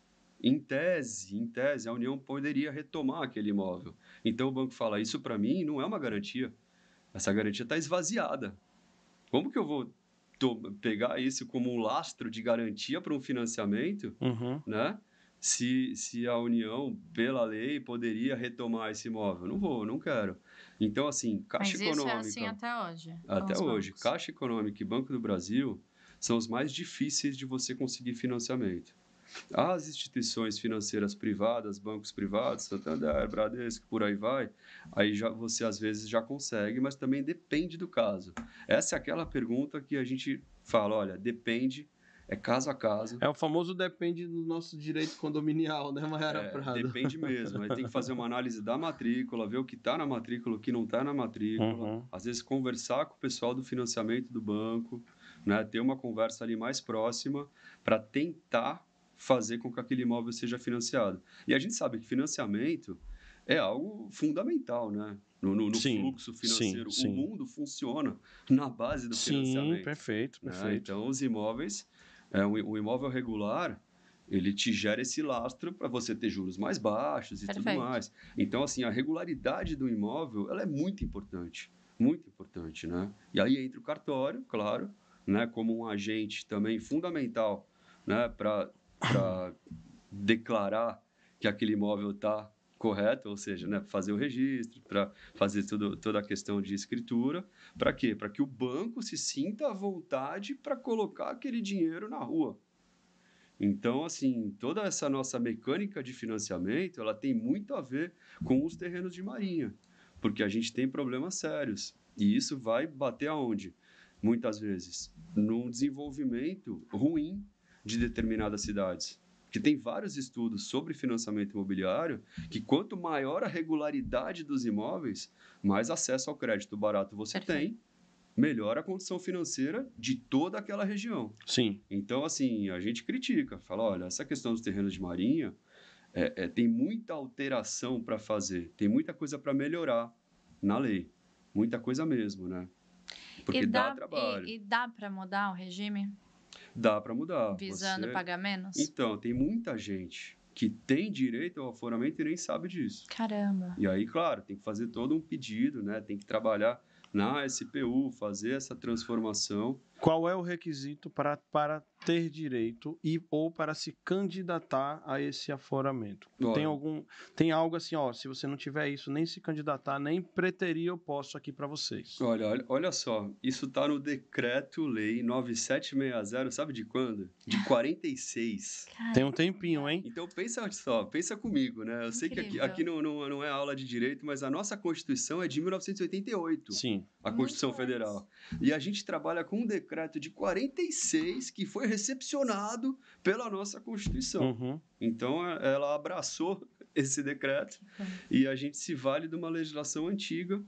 Em tese, em tese, a União poderia retomar aquele imóvel. Então o banco fala, isso para mim não é uma garantia. Essa garantia está esvaziada. Como que eu vou to- pegar isso como um lastro de garantia para um financiamento, Uhum. né? Se, se a União, pela lei, poderia retomar esse imóvel? Não vou, não quero. Então, assim, Caixa Mas isso é Econômica... assim até hoje. com Até os hoje, bancos. Caixa Econômica e Banco do Brasil são os mais difíceis de você conseguir financiamento. As instituições financeiras privadas, bancos privados, Santander, Bradesco, por aí vai, aí já, você às vezes já consegue, mas também depende do caso. Essa é aquela pergunta que a gente fala, olha, depende, é caso a caso. É o famoso depende do nosso direito condominial, né, Maera É, Prado? depende mesmo. Aí tem que fazer uma análise da matrícula, ver o que está na matrícula, o que não está na matrícula. Uhum. Às vezes conversar com o pessoal do financiamento do banco, né? Ter uma conversa ali mais próxima para tentar fazer com que aquele imóvel seja financiado. E a gente sabe que financiamento é algo fundamental, né? No, no, no Sim, fluxo financeiro. sim, sim. O mundo funciona na base do Sim, financiamento. perfeito, Né? perfeito. Então, os imóveis, é, um, um imóvel regular, ele te gera esse lastro para você ter juros mais baixos e Perfeito. tudo mais. Então, assim, a regularidade do imóvel, ela é muito importante, muito importante, né? E aí entra o cartório, claro, né, como um agente também fundamental, né, para para declarar que aquele imóvel está correto, ou seja, né, fazer o registro, para fazer tudo, toda a questão de escritura. Para quê? Para que o banco se sinta à vontade para colocar aquele dinheiro na rua. Então, assim, toda essa nossa mecânica de financiamento, ela tem muito a ver com os terrenos de marinha, porque a gente tem problemas sérios. E isso vai bater aonde? Muitas vezes, num desenvolvimento ruim de determinadas cidades. Que tem vários estudos sobre financiamento imobiliário que quanto maior a regularidade dos imóveis, mais acesso ao crédito barato você Perfeito. tem, melhor a condição financeira de toda aquela região. Sim. Então, assim, a gente critica, fala, olha, essa questão dos terrenos de marinha é, é, tem muita alteração para fazer, tem muita coisa para melhorar na lei, muita coisa mesmo, né? Porque e dá, dá, trabalho, E, e dá para mudar o regime? dá para mudar. Visando Você... pagar menos? Então, tem muita gente que tem direito ao aforamento e nem sabe disso. Caramba. E aí, claro, tem que fazer todo um pedido, né? Tem que trabalhar na S P U, fazer essa transformação. Qual é o requisito para, para ter direito e ou para se candidatar a esse aforamento? Olha, Tem algum, tem algo assim, ó, se você não tiver isso, nem se candidatar, nem preterir, eu posso aqui para vocês. Olha, olha, olha só, isso está no Decreto-Lei nove sete seis zero, sabe de quando? De quarenta e seis. Tem um tempinho, hein? Então pensa só, pensa comigo, né? Eu sei que aqui, Incrível. aqui não, não, não é aula de direito, mas a nossa Constituição é de mil novecentos e oitenta e oito. Sim. A Muito Constituição antes. Federal. E a gente trabalha com um decreto de quarenta e seis que foi recepcionado pela nossa Constituição. Uhum. Então, a- ela abraçou esse decreto e a gente se vale de uma legislação antiga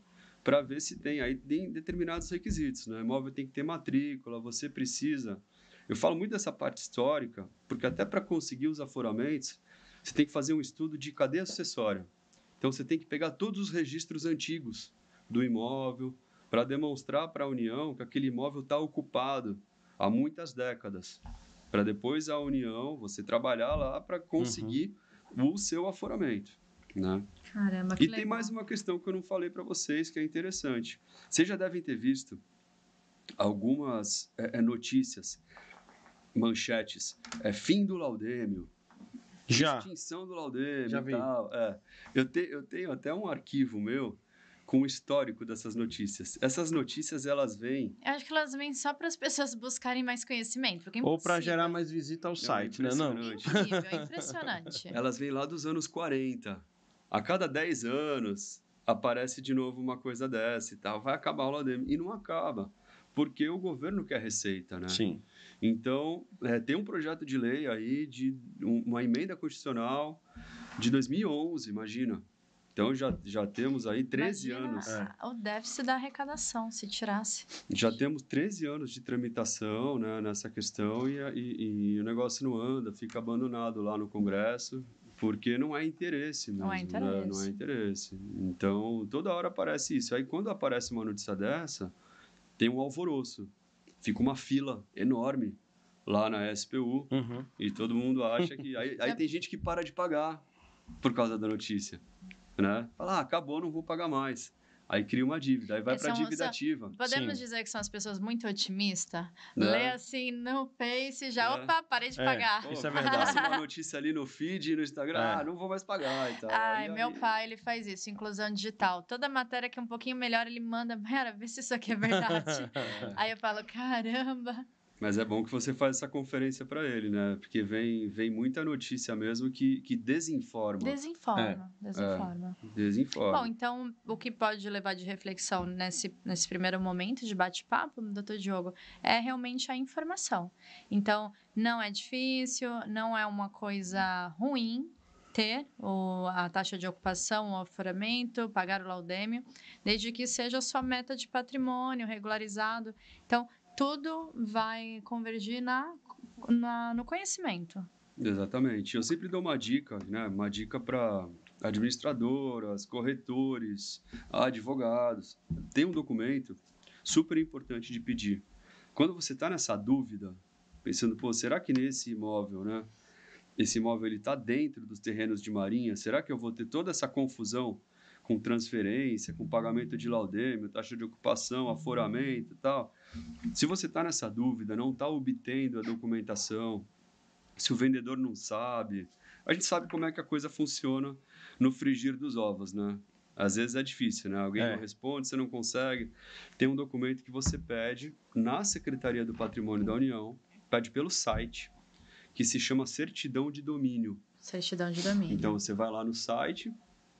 para ver se tem aí tem determinados requisitos, né? O imóvel tem que ter matrícula, você precisa... Eu falo muito dessa parte histórica, porque até para conseguir os aforamentos, você tem que fazer um estudo de cadeia sucessória. Então, você tem que pegar todos os registros antigos do imóvel para demonstrar para a União que aquele imóvel está ocupado há muitas décadas. Para depois a União, você trabalhar lá para conseguir uhum. o seu aforamento. Né? Caramba, que e legal. tem mais uma questão que eu não falei para vocês, que é interessante. Vocês já devem ter visto algumas é, notícias, manchetes, é, fim do laudêmio, já. extinção do laudêmio já e vi. tal. É. Eu, te, eu tenho até um arquivo meu com o histórico dessas notícias. Essas notícias, elas vêm... Eu acho que elas vêm só para as pessoas buscarem mais conhecimento. Porque é ou para gerar mais visita ao não, site, é né? Não. Incrível, é impressionante. Elas vêm lá dos anos quarenta. A cada dez anos, aparece de novo uma coisa dessa e tal. Vai acabar o laudêmio. E não acaba. Porque o governo quer receita, né? Sim. Então, é, tem um projeto de lei aí, de um, uma emenda constitucional de dois mil e onze, imagina. Então, já, já temos aí treze Imagina anos. É. O déficit da arrecadação, se tirasse. Já temos treze anos de tramitação, né, nessa questão e, e, e o negócio não anda, fica abandonado lá no Congresso, porque não é interesse mesmo. Não é interesse. Né? Não é interesse. Então, toda hora aparece isso. Aí, quando aparece uma notícia dessa, tem um alvoroço. Fica uma fila enorme lá na S P U uhum. e todo mundo acha que... Aí, aí tem gente que para de pagar por causa da notícia. Né? Fala, ah, acabou, não vou pagar mais. Aí cria uma dívida, aí vai para a dívida são, ativa. Podemos Sim. dizer que são as pessoas muito otimistas? Né? Lê assim no Face, já, é. opa, parei de é. pagar. Pô, isso é verdade. Passa uma notícia ali no feed, no Instagram, é. ah, não vou mais pagar e tal. Ai, e meu aí... pai, ele faz isso, inclusão digital. Toda matéria que é um pouquinho melhor, ele manda, pera, vê se isso aqui é verdade. é. Aí eu falo, caramba... Mas é bom que você faz essa conferência para ele, né? Porque vem, vem muita notícia mesmo que, que desinforma. Desinforma, é. desinforma. É, desinforma. Bom, então, o que pode levar de reflexão nesse, nesse primeiro momento de bate-papo, doutor Diogo, é realmente a informação. Então, não é difícil, não é uma coisa ruim ter o, a taxa de ocupação, o aforamento, pagar o laudêmio, desde que seja a sua meta de patrimônio regularizado. Então, tudo vai convergir na, na, no conhecimento. Exatamente. Eu sempre dou uma dica, né? Uma dica para administradoras, corretores, advogados. Tem um documento super importante de pedir. Quando você está nessa dúvida, pensando, pô, será que nesse imóvel, né? Esse imóvel está dentro dos terrenos de marinha? Será que eu vou ter toda essa confusão com transferência, com pagamento de laudêmio, taxa de ocupação, aforamento e tal? Se você está nessa dúvida, não está obtendo a documentação, se o vendedor não sabe, a gente sabe como é que a coisa funciona no frigir dos ovos, né? Às vezes é difícil, né? Alguém é. não responde, você não consegue. Tem um documento que você pede na Secretaria do Patrimônio da União, pede pelo site, que se chama Certidão de Domínio. Certidão de domínio. Então, você vai lá no site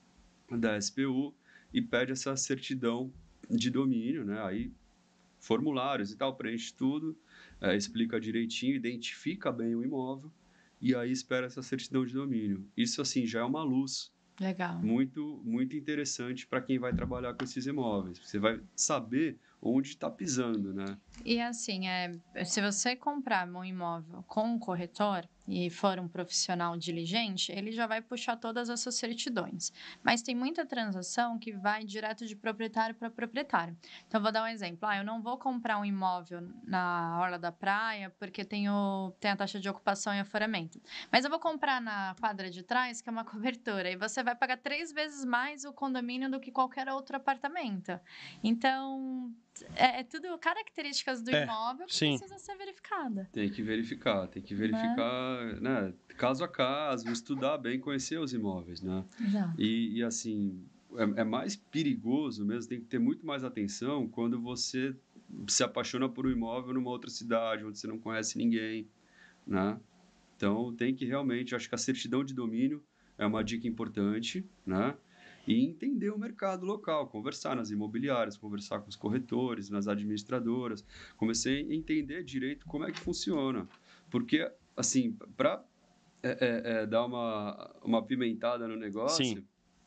da S P U e pede essa certidão de domínio, né? Aí, formulários e tal, preenche tudo, é, explica direitinho, identifica bem o imóvel e aí espera essa certidão de domínio. Isso, assim, já é uma luz Legal. muito, muito interessante para quem vai trabalhar com esses imóveis. Você vai saber onde está pisando, né? E assim, é, se você comprar um imóvel com um corretor e for um profissional diligente, ele já vai puxar todas essas certidões. Mas tem muita transação que vai direto de proprietário para proprietário. Então, vou dar um exemplo. Ah, eu não vou comprar um imóvel na orla da praia porque tem, o, tem a taxa de ocupação e aforamento. Mas eu vou comprar na quadra de trás, que é uma cobertura, e você vai pagar três vezes mais o condomínio do que qualquer outro apartamento. Então... É, é tudo características do é, imóvel que sim. precisa ser verificada. Tem que verificar, tem que verificar, né? né? Caso a caso, estudar bem, conhecer os imóveis, né? Exato. E, e assim, é, é mais perigoso mesmo, tem que ter muito mais atenção quando você se apaixona por um imóvel numa outra cidade, onde você não conhece ninguém, né? Então, tem que realmente, acho que a certidão de domínio é uma dica importante, né? E entender o mercado local, conversar nas imobiliárias, conversar com os corretores, nas administradoras. Comecei a entender direito como é que funciona. Porque, assim, para é, é, é, dar uma, uma pimentada no negócio, Sim.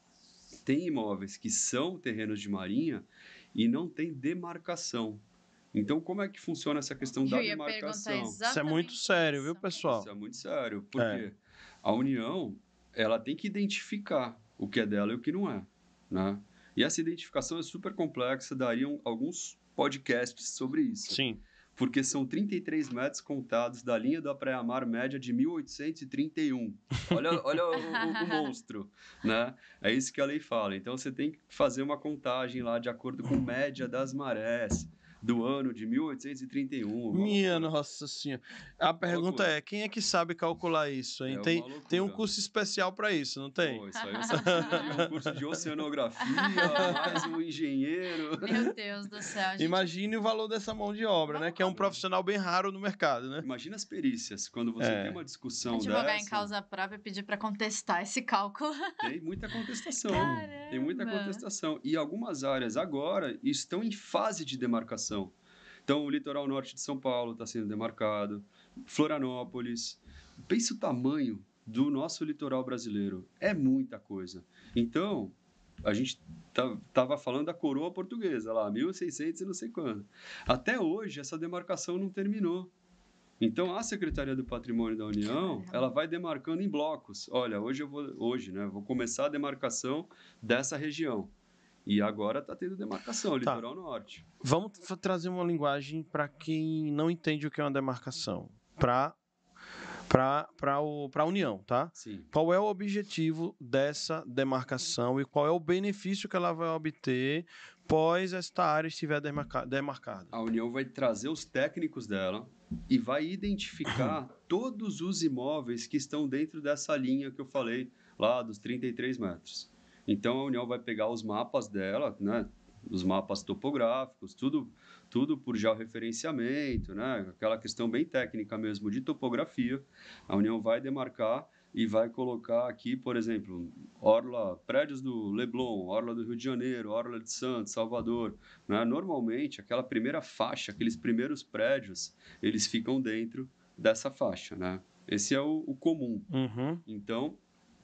tem imóveis que são terrenos de marinha e não tem demarcação. Então, como é que funciona essa questão da Eu ia perguntar demarcação? Isso é exatamente muito sério, viu, isso. pessoal? Isso é muito sério, porque É. a União, ela tem que identificar o que é dela e o que não é, né? E essa identificação é super complexa, dariam alguns podcasts sobre isso. Sim. Porque são trinta e três metros contados da linha da praia-mar média de mil oitocentos e trinta e um. Olha, olha o, o, o monstro, né? É isso que a lei fala. Então, você tem que fazer uma contagem lá de acordo com média das marés do ano de mil oitocentos e trinta e um. Uma Minha loucura. nossa senhora. A pergunta loucura. é, quem é que sabe calcular isso, hein? É tem, uma loucura. tem um curso especial para isso, não tem? Pô, isso aí você precisa de um curso de oceanografia, mais um engenheiro. Meu Deus do céu, gente. Imagine o valor dessa mão de obra, Vamos né? Que é um lá. profissional bem raro no mercado, né? Imagina as perícias, quando você É. tem uma discussão Advogar dessa. em causa própria e pedir para contestar esse cálculo. Tem muita contestação. Caramba! Tem muita contestação. E algumas áreas agora estão em fase de demarcação. Então, o litoral norte de São Paulo está sendo demarcado, Florianópolis. Pensa o tamanho do nosso litoral brasileiro. É muita coisa. Então, a gente estava falando da coroa portuguesa lá, mil e seiscentos e não sei quando. Até hoje, essa demarcação não terminou. Então, a Secretaria do Patrimônio da União, ela vai demarcando em blocos. Olha, hoje eu vou, hoje, né, vou começar a demarcação dessa região. E agora está tendo demarcação, litoral norte. Vamos f- trazer uma linguagem para quem não entende o que é uma demarcação. Para para a União, tá? Sim. Qual é o objetivo dessa demarcação e qual é o benefício que ela vai obter pós esta área estiver demarca- demarcada? A União vai trazer os técnicos dela e vai identificar todos os imóveis que estão dentro dessa linha que eu falei lá dos trinta e três metros. Então, a União vai pegar os mapas dela, né? Os mapas topográficos, tudo, tudo por georreferenciamento, né? Aquela questão bem técnica mesmo de topografia. A União vai demarcar e vai colocar aqui, por exemplo, orla, prédios do Leblon, orla do Rio de Janeiro, orla de Santos, Salvador. Né? Normalmente, aquela primeira faixa, aqueles primeiros prédios, eles ficam dentro dessa faixa, né? Esse é o, o comum. Uhum. Então,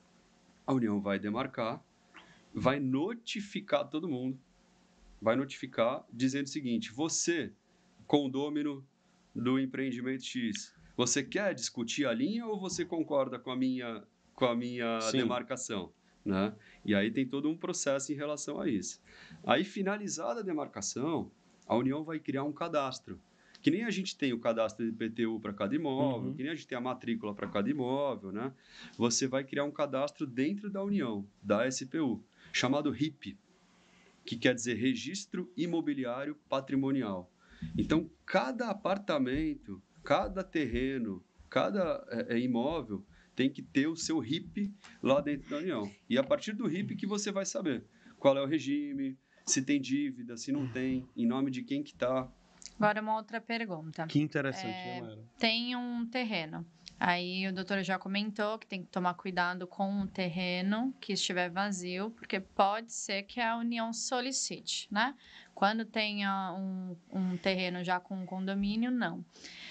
a União vai demarcar, vai notificar todo mundo, vai notificar dizendo o seguinte: você, condômino do empreendimento X, você quer discutir a linha ou você concorda com a minha, com a minha demarcação? Né? E aí tem todo um processo em relação a isso. Aí, finalizada a demarcação, a União vai criar um cadastro. Que nem a gente tem o cadastro de I P T U para cada imóvel, Uhum. que nem a gente tem a matrícula para cada imóvel, né? Você vai criar um cadastro dentro da União, da S P U, chamado R I P, que quer dizer Registro Imobiliário Patrimonial. Então, cada apartamento, cada terreno, cada é, imóvel tem que ter o seu R I P lá dentro da União. E a partir do R I P que você vai saber qual é o regime, se tem dívida, se não tem, em nome de quem que está. Agora, uma outra pergunta. Que interessante, É, né, Mayra? Tem um terreno. Aí o doutor já comentou que tem que tomar cuidado com o terreno que estiver vazio, porque pode ser que a União solicite, né? Quando tenha um, um terreno já com um condomínio, não.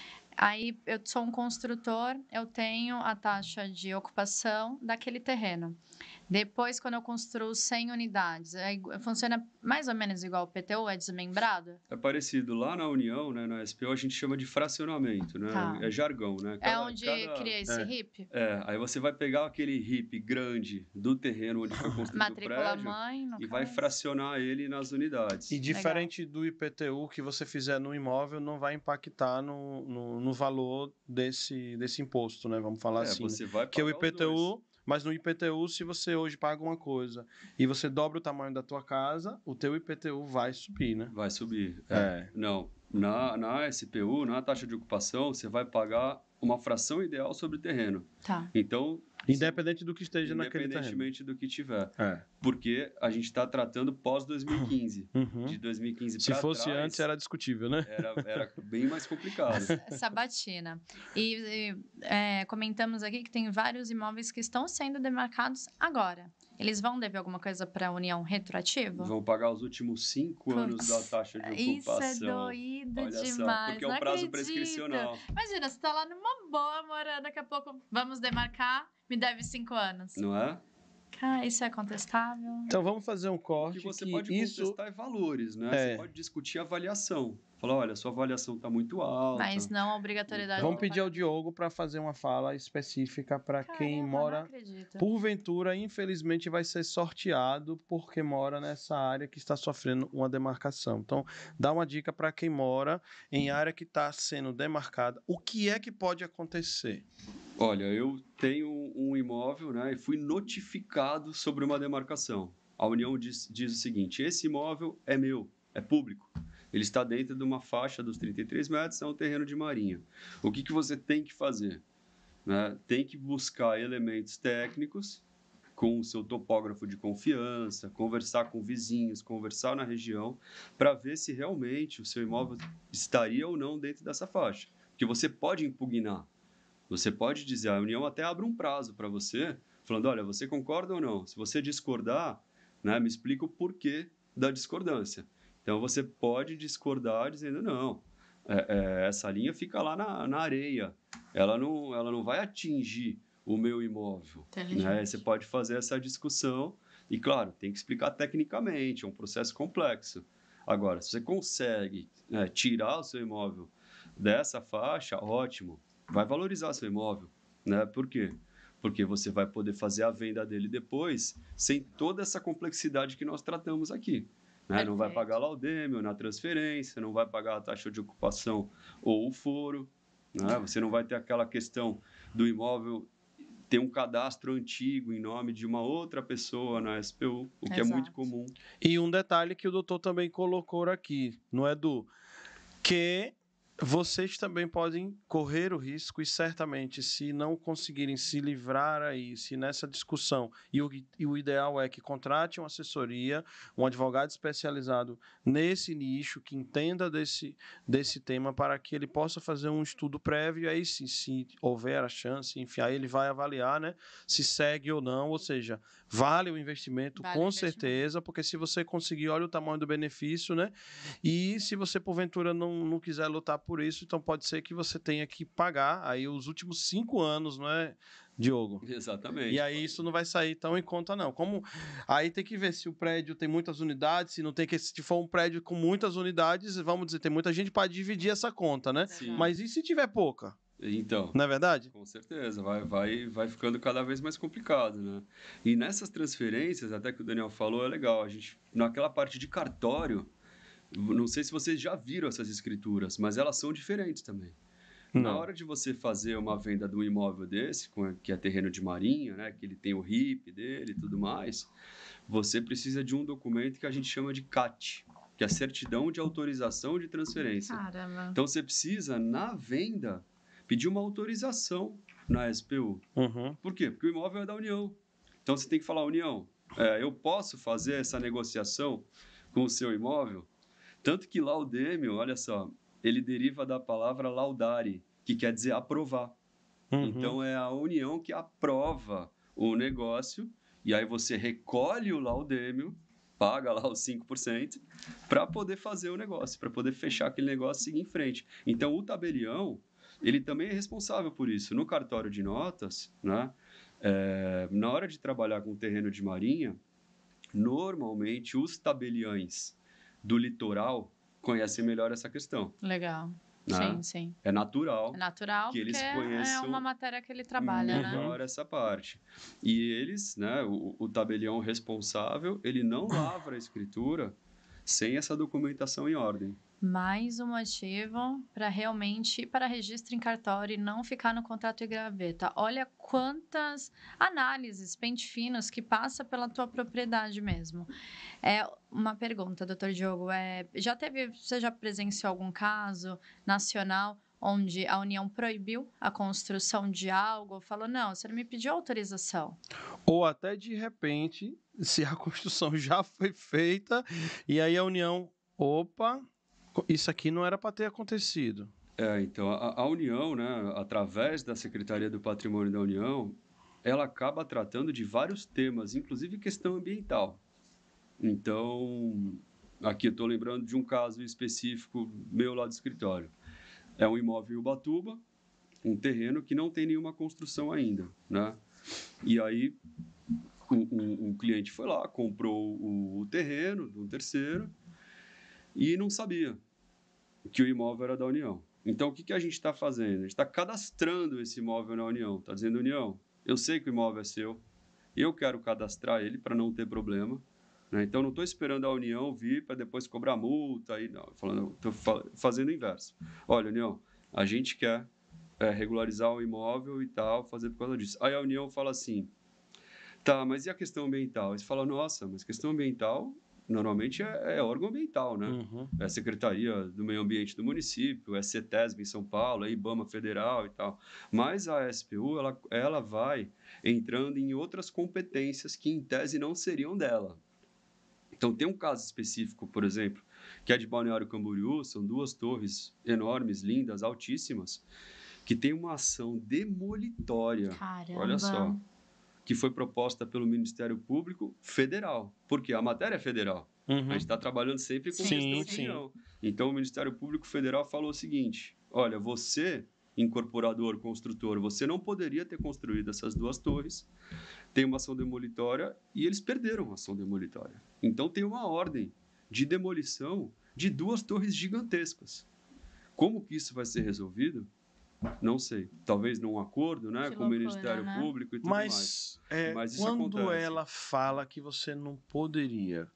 Aí eu sou um construtor, eu tenho a taxa de ocupação daquele terreno. Depois, quando eu construo cem unidades, é igu- funciona mais ou menos igual o P T U, é desmembrado? É parecido. Lá na União, né, na S P O, a gente chama de fracionamento, né? Tá. É jargão, né? É Cada- onde cada- cria esse é. R I P? É, aí você vai pegar aquele R I P grande do terreno onde foi construído o Matrícula prédio mãe, no e vai caso. fracionar ele nas unidades. E diferente do I P T U que você fizer no imóvel, não vai impactar no, no, no valor desse, desse imposto, né? Vamos falar É, assim. você vai Porque o pagar os dois. I P T U, mas no I P T U, se você hoje paga uma coisa e você dobra o tamanho da tua casa, o teu I P T U vai subir, né? Vai subir. É. É. Não, na, na S P U, na taxa de ocupação, você vai pagar uma fração ideal sobre o terreno. Tá. Então, Independente do que esteja naquele terreno. independentemente do que tiver. É. Porque a gente está tratando pós dois mil e quinze. Uhum. De dois mil e quinze Se para fosse trás, antes, era discutível, né? era, era bem mais complicado. Sabatina. E, e, é, comentamos aqui que tem vários imóveis que estão sendo demarcados agora. Eles vão dever alguma coisa para a União retroativa? Vão pagar os últimos cinco Putz, anos da taxa de Isso ocupação. é doído Olha demais. só, porque é não o prazo acredito. prescricional. Imagina, você está lá numa boa morando, daqui a pouco vamos demarcar, me deve cinco anos. Não é? Ah, isso é contestável? Então vamos fazer um O corte que você que pode isso contestar é valores, né? É. Você pode discutir a avaliação. Falar, olha, sua avaliação está muito alta. Mas não a obrigatoriedade. Vamos do pedir ao pagamento. Diogo para fazer uma fala específica para quem Caramba, não mora. acredito. Porventura, infelizmente, vai ser sorteado porque mora nessa área que está sofrendo uma demarcação. Então, dá uma dica para quem mora em área que está sendo demarcada. O que é que pode acontecer? Olha, eu tenho um imóvel, né, e fui notificado sobre uma demarcação. A União diz, diz o seguinte: esse imóvel é meu, é público. Ele está dentro de uma faixa dos trinta e três metros, é um terreno de marinha. O que, que você tem que fazer? Né? Tem que buscar elementos técnicos com o seu topógrafo de confiança, conversar com vizinhos, conversar na região, para ver se realmente o seu imóvel estaria ou não dentro dessa faixa. Porque você pode impugnar. Você pode dizer, a União até abre um prazo para você, falando, olha, você concorda ou não? Se você discordar, né, me explica o porquê da discordância. Então, você pode discordar dizendo, não, é, é, essa linha fica lá na, na areia, ela não, ela não vai atingir o meu imóvel. Né? Você pode fazer essa discussão e, claro, tem que explicar tecnicamente, é um processo complexo. Agora, se você consegue, né, tirar o seu imóvel dessa faixa, ótimo. Vai valorizar seu imóvel, né? Por quê? Porque você vai poder fazer a venda dele depois sem toda essa complexidade que nós tratamos aqui. Né? Não vai pagar laudêmio na transferência, não vai pagar a taxa de ocupação ou o foro. Né? Você não vai ter aquela questão do imóvel ter um cadastro antigo em nome de uma outra pessoa na S P U, o que Exato. É muito comum. E um detalhe que o doutor também colocou aqui, não é, Edu? Que vocês também podem correr o risco e certamente, se não conseguirem se livrar aí, se nessa discussão, e o, e o ideal é que contrate uma assessoria, um advogado especializado nesse nicho, que entenda desse, desse tema, para que ele possa fazer um estudo prévio, e aí sim, se houver a chance, enfim, aí ele vai avaliar, né, se segue ou não, ou seja, vale o investimento, vale com o investimento. Certeza, porque se você conseguir, olha o tamanho do benefício, né, e se você porventura não, não quiser lutar por isso, então pode ser que você tenha que pagar aí os últimos cinco anos, não é, Diogo? Exatamente. E aí isso não vai sair tão em conta, não. Como aí tem que ver se o prédio tem muitas unidades, se não tem que, se for um prédio com muitas unidades, vamos dizer, tem muita gente para dividir essa conta, né? Sim. Mas e se tiver pouca? Então, não é verdade? Com certeza, vai, vai, vai ficando cada vez mais complicado, né? E nessas transferências, até que o Daniel falou, é legal, a gente, naquela parte de cartório, não sei se vocês já viram essas escrituras, mas elas são diferentes também. Não. Na hora de você fazer uma venda de um imóvel desse, que é terreno de marinha, né, que ele tem o R I P dele e tudo mais, você precisa de um documento que a gente chama de C A T, que é a Certidão de Autorização de Transferência. Caramba. Então, você precisa, na venda, pedir uma autorização na S P U. Uhum. Por quê? Porque o imóvel é da União. Então, você tem que falar, União, é, eu posso fazer essa negociação com o seu imóvel? Tanto que laudêmio, olha só, ele deriva da palavra laudare, que quer dizer aprovar. Uhum. Então, é a União que aprova o negócio, e aí você recolhe o laudêmio, paga lá os cinco por cento, para poder fazer o negócio, para poder fechar aquele negócio e seguir em frente. Então, o tabelião, ele também é responsável por isso. No cartório de notas, né, é, na hora de trabalhar com terreno de marinha, normalmente os tabeliães do litoral conhecem melhor essa questão. Legal. Né? Sim, sim. É natural, é natural que eles porque conheçam é uma matéria que ele trabalha, melhor né? essa parte. E eles, né, o, o tabelião responsável, ele não lavra a escritura sem essa documentação em ordem. Mais um motivo para realmente ir para registro em cartório e não ficar no contrato e graveta. Olha quantas análises, pente finos que passa pela tua propriedade mesmo. É uma pergunta, doutor Diogo, é, já teve, você já presenciou algum caso nacional onde a União proibiu a construção de algo, falou, não, você não me pediu autorização? Ou até de repente, se a construção já foi feita e aí a União, opa, isso aqui não era para ter acontecido. É, então, a, a União, né, através da Secretaria do Patrimônio da União, ela acaba tratando de vários temas, inclusive questão ambiental. Então, aqui eu estou lembrando de um caso específico meu lá do escritório. É um imóvel em Ubatuba, um terreno que não tem nenhuma construção ainda, né? E aí, um, um, um cliente foi lá, comprou o, o terreno de um terceiro e não sabia que o imóvel era da União. Então, o que, que a gente está fazendo? A gente está cadastrando esse imóvel na União. Está dizendo, União, eu sei que o imóvel é seu, eu quero cadastrar ele para não ter problema. Né? Então, não estou esperando a União vir para depois cobrar multa. Aí, não, estou fa fazendo o inverso. Olha, União, a gente quer é, regularizar o imóvel e tal, fazer por causa disso. Aí a União fala assim, tá, mas e a questão ambiental? Aí você fala, nossa, mas questão ambiental normalmente é, é órgão ambiental, né? Uhum. É a Secretaria do Meio Ambiente do município, é a CETESB em São Paulo, é IBAMA federal e tal. Mas a S P U, ela, ela vai entrando em outras competências que, em tese, não seriam dela. Então, tem um caso específico, por exemplo, que é de Balneário Camboriú, são duas torres enormes, lindas, altíssimas, que tem uma ação demolitória. Caramba. Olha só. Que foi proposta pelo Ministério Público Federal. Porque a matéria é federal. Uhum. A gente está trabalhando sempre com Sim, questão de sim. União. Então, o Ministério Público Federal falou o seguinte, olha, você, incorporador, construtor, você não poderia ter construído essas duas torres, tem uma ação demolitória e eles perderam a ação demolitória. Então, tem uma ordem de demolição de duas torres gigantescas. Como que isso vai ser resolvido? Não sei. Talvez num acordo, né, Que com o loucura, Ministério né? Público e tudo mais. Mas, é, Mas isso quando acontece. ela fala que você não poderia,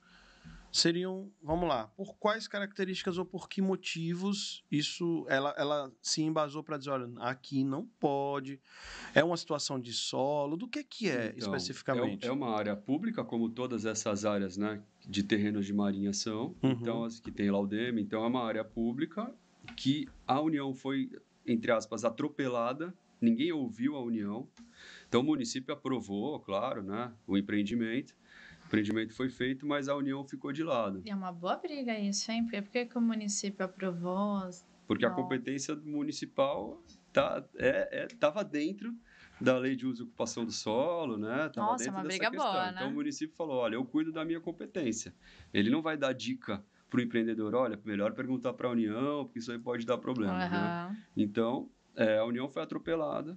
seriam, vamos lá, por quais características ou por que motivos isso ela, ela se embasou para dizer, olha, aqui não pode, é uma situação de solo, do que que é Então, especificamente? É, é uma área pública, como todas essas áreas, né, de terrenos de marinha são. Uhum. Então, as que tem lá o D E M, então é uma área pública que a União foi, entre aspas, atropelada, ninguém ouviu a União. Então, o município aprovou, claro, né, o empreendimento. O empreendimento foi feito, mas a União ficou de lado. E é uma boa briga isso, hein? Por que, que o município aprovou? Porque a Não. competência municipal tá, é, é, tava dentro da lei de uso e ocupação do solo, né? Tava Nossa, é dentro uma dessa briga questão. boa, Então né? o município falou, olha, eu cuido da minha competência. Ele não vai dar dica para o empreendedor, olha, melhor perguntar para a União, porque isso aí pode dar problema, né? Aham. Então, é, a União foi atropelada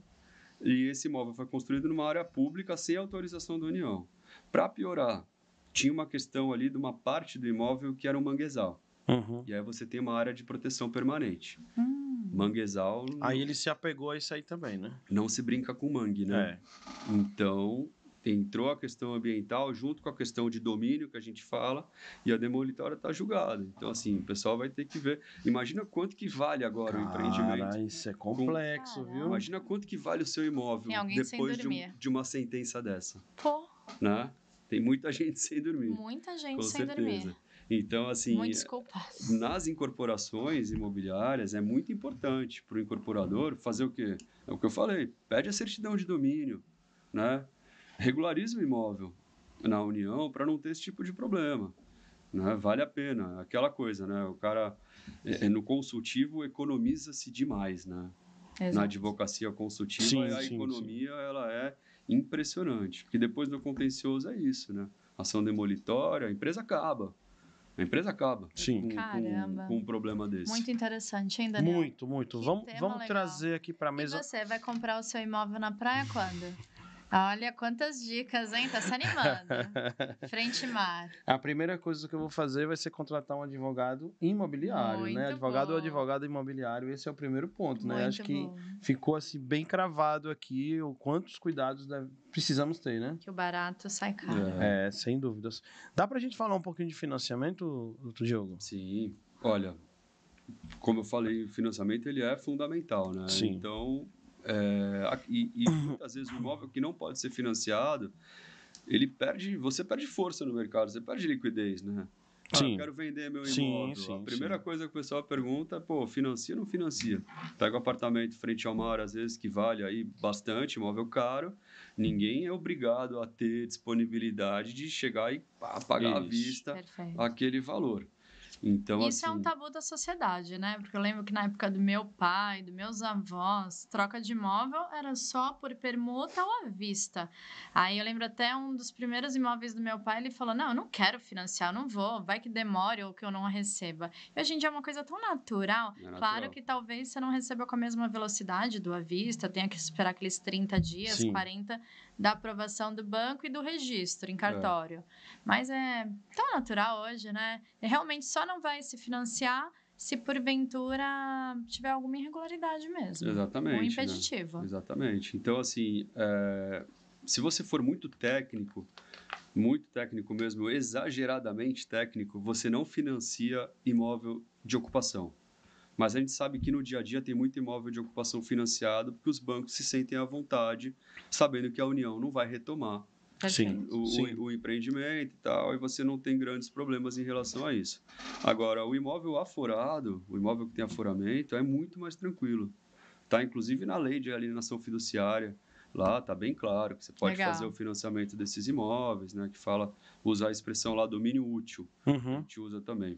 e esse imóvel foi construído numa área pública sem autorização da União. Para piorar, tinha uma questão ali de uma parte do imóvel que era um manguezal. Uhum. E aí você tem uma área de proteção permanente. Hum. Manguezal, Aí ele se apegou a isso aí também, né? não se brinca com mangue, né? É. Então, entrou a questão ambiental junto com a questão de domínio que a gente fala e a demolitória está julgada. Então, assim, o pessoal vai ter que ver. Imagina quanto que vale agora o empreendimento. Cara, isso é complexo, Caramba. viu? Imagina quanto que vale o seu imóvel Tem alguém sem depois de, um- dormir. de uma sentença dessa, Pô, né? Tem muita gente sem dormir, muita gente com sem certeza. dormir. Então, assim, Muitos culpados. nas incorporações imobiliárias é muito importante para o incorporador fazer o quê? É o que eu falei, pede a certidão de domínio, né? Regulariza o imóvel na União para não ter esse tipo de problema, né? Vale a pena, aquela coisa, né? O cara, é, no consultivo, economiza-se demais, né? Na Exato. advocacia consultiva, Sim, a sim, economia ela é impressionante, porque depois do contencioso é isso, né? Ação demolitória, a empresa acaba. A empresa acaba Sim. com, Caramba. com, com um problema desse. Muito interessante, hein, Daniel? Muito, muito. Que Vamos, tema vamos legal. trazer aqui para a E mesa. você vai comprar o seu imóvel na praia quando? Olha quantas dicas, hein? Tá se animando. Frente mar. A primeira coisa que eu vou fazer vai ser contratar um advogado imobiliário, né? Muito Advogado ou bom. advogada imobiliário, esse é o primeiro ponto, né? Muito Acho que bom. ficou assim bem cravado aqui o quantos cuidados deve- precisamos ter, né? Que o barato sai caro. É, É, sem dúvidas. Dá pra gente falar um pouquinho de financiamento, doutor Diogo? sim. Olha, como eu falei, o financiamento ele é fundamental, né? Sim. Então, é, a- e, e muitas vezes o imóvel que não pode ser financiado, ele perde, você perde força no mercado, você perde liquidez, né? Ah, Sim. eu quero vender meu Sim, imóvel. sim, a primeira sim. coisa que o pessoal pergunta é, pô, financia ou não financia? Pega um apartamento frente ao mar, às vezes, que vale aí bastante, imóvel caro. Ninguém é obrigado a ter disponibilidade de chegar e pá, pagar à Isso. vista Perfeito. aquele valor. Então, Isso assim, é um tabu da sociedade, né? Porque eu lembro que na época do meu pai, dos meus avós, troca de imóvel era só por permuta ou à vista. Aí eu lembro até um dos primeiros imóveis do meu pai, ele falou, não, eu não quero financiar, não vou, vai que demore ou que eu não receba. E hoje em dia é uma coisa tão natural. É natural. Claro que talvez você não receba com a mesma velocidade do à vista, tenha que esperar aqueles trinta dias, Sim. quarenta, da aprovação do banco e do registro em cartório. Mas é tão natural hoje, né? E realmente só não vai se financiar se porventura tiver alguma irregularidade mesmo. Exatamente, Um né? impeditivo. Exatamente. Então, assim, é, se você for muito técnico, muito técnico mesmo, exageradamente técnico, você não financia imóvel de ocupação. Mas a gente sabe que no dia a dia tem muito imóvel de ocupação financiado porque os bancos se sentem à vontade, sabendo que a União não vai retomar Sim, o, sim. o, o empreendimento e tal, e você não tem grandes problemas em relação a isso. Agora, o imóvel aforado, o imóvel que tem aforamento, é muito mais tranquilo. Tá, inclusive na lei de alienação fiduciária, lá tá bem claro que você pode Legal. fazer o financiamento desses imóveis, né, que fala, usar a expressão lá domínio útil, a Uhum. gente usa também.